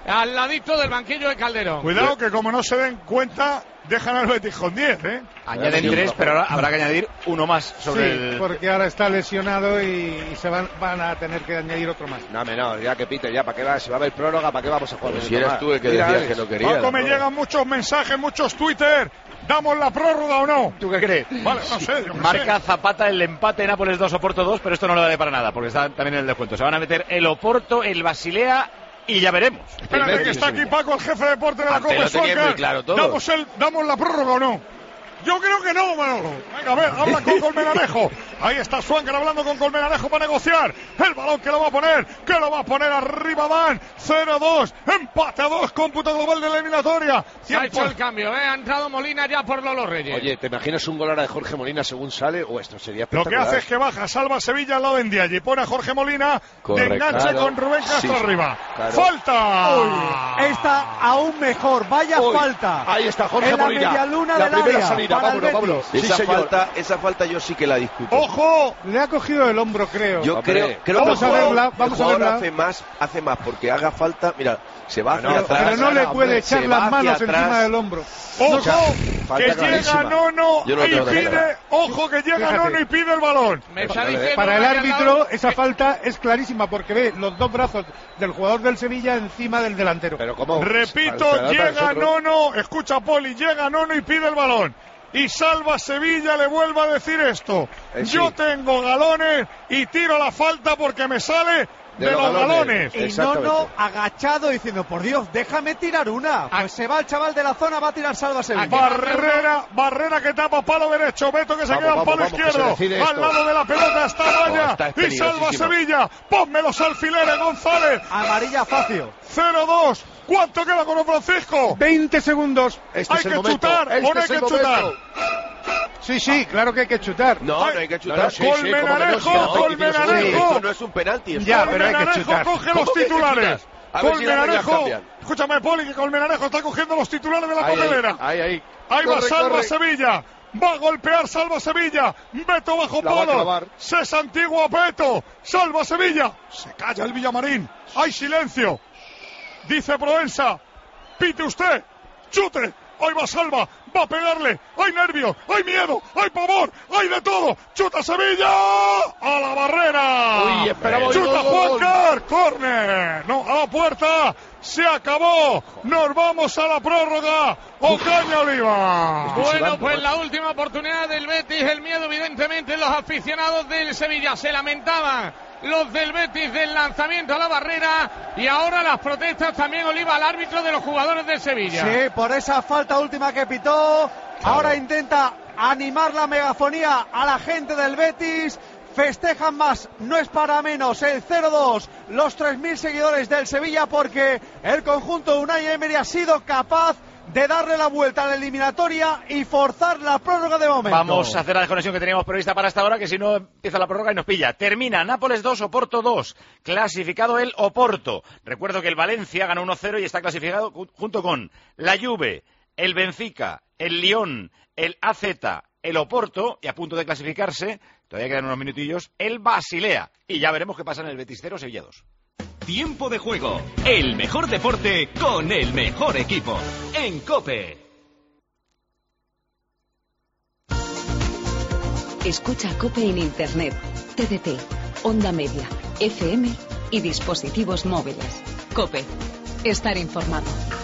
al ladito del banquillo de Calderón. Cuidado que como no se den cuenta, dejan al Betis con 10, ¿eh? Añaden 3, pero ahora habrá que añadir uno más sobre el... porque ahora está lesionado y se van a tener que añadir otro más. No, menor, ya que Peter, ya, ¿para qué va? Si va a haber prórroga, ¿para qué vamos a jugar? Pero si eres tú el que decías que no querías. Paco, me llegan muchos mensajes, muchos Twitter. ¿Damos la prórroga o no? ¿Tú qué crees? Vale, no sé. Marca Zapata el empate, Nápoles 2, Oporto 2, pero esto no le vale para nada, porque está también en el descuento. Se van a meter el Oporto, el Basilea y ya veremos. Espérate que está aquí Paco, el jefe de deporte de la Copa Suárez. Claro, ¿Damos la prórroga o no? Yo creo que no, Manolo. Venga, a ver, habla con Colmenarejo. Ahí está Swanger hablando con Colmenarejo para negociar. El balón que lo va a poner arriba Dan. 0-2, empate a 2, cómputo global de la eliminatoria. Se ha hecho el cambio, ha entrado Molina ya por Lolo Reyes. Oye, ¿te imaginas un gol ahora de Jorge Molina según sale? O esto sería Lo espectacular. que hace es que baja, salva Sevilla al lado de Ndiaye y pone a Jorge Molina de enganche con Rubén Castro arriba. Claro. ¡Falta! Uy, está aún mejor, vaya falta. Ahí está Jorge en la Molina. Medialuna La del primera área, salida, para el vámonos. Betis. Esa falta yo sí que la discuto. ¡Ojo! Le ha cogido el hombro, creo. Yo creo vamos a verla, vamos a verla. Hace más porque haga falta, mira, se va hacia atrás. Pero no le puede echar las manos encima del hombro. ¡Ojo! Que llega Nono y pide. ¡Ojo que llega Fíjate. Nono y pide el balón! Para el árbitro esa falta es clarísima porque ve los dos brazos del jugador del Sevilla encima del delantero. Pero ¿cómo? Repito, llega Nono, escucha Poli, llega Nono y pide el balón. Y Salva Sevilla le vuelve a decir esto. Yo tengo galones y tiro la falta porque me sale de los galones. Y Nono agachado diciendo, por Dios, déjame tirar una. Pues se va el chaval de la zona, va a tirar Salva Sevilla. Barrera que tapa palo derecho. Beto que se queda en palo izquierdo. Al lado de la pelota está Valla y Salva Sevilla. Ponme los alfileres, González. Amarilla fácil. 0-2. ¿Cuánto queda con Francisco? 20 segundos. Hay que chutar o no hay que chutar. Sí, claro que hay que chutar. No hay que chutar. Colmenarejo. Esto no es un penalti. Ya, pero hay que chutar. Coge los titulares. Colmenarejo. Escúchame, Poli, que Colmenarejo está cogiendo los titulares de la papelera. Ahí va Salva Sevilla. Va a golpear Salva Sevilla. Beto bajo palo. Se santigua Beto. Salva Sevilla. Se calla el Villamarín. Hay silencio. Dice Proensa. Pite usted. Chute. Ahí va Salva. Va a pegarle. Hay nervios. Hay miedo. Hay pavor. Hay de todo. Chuta Sevilla. A la barrera. Uy, esperaba Chuta Juancar. Córner. No, a la puerta. Se acabó. Nos vamos a la prórroga. Ocaña Oliva. Bueno, pues la última oportunidad del Betis. El miedo, evidentemente, los aficionados del Sevilla se lamentaban. Los del Betis del lanzamiento a la barrera y ahora las protestas también, Oliva, al árbitro de los jugadores del Sevilla. Sí, por esa falta última que pitó. Ahora intenta animar la megafonía a la gente del Betis. Festejan más, no es para menos, el 0-2, los 3.000 seguidores del Sevilla, porque el conjunto de Unai Emery ha sido capaz de darle la vuelta a la eliminatoria y forzar la prórroga de momento. Vamos a hacer la desconexión que teníamos prevista para esta hora, que si no empieza la prórroga y nos pilla. Termina Nápoles 2, Oporto 2. Clasificado el Oporto. Recuerdo que el Valencia ganó 1-0 y está clasificado junto con la Juve, el Benfica, el Lyon, el AZ, el Oporto, y a punto de clasificarse, todavía quedan unos minutillos, el Basilea. Y ya veremos qué pasa en el Betis 0, Sevilla 2. Tiempo de juego. El mejor deporte con el mejor equipo. En COPE. Escucha COPE en Internet, TDT, Onda Media, FM y dispositivos móviles. COPE. Estar informado.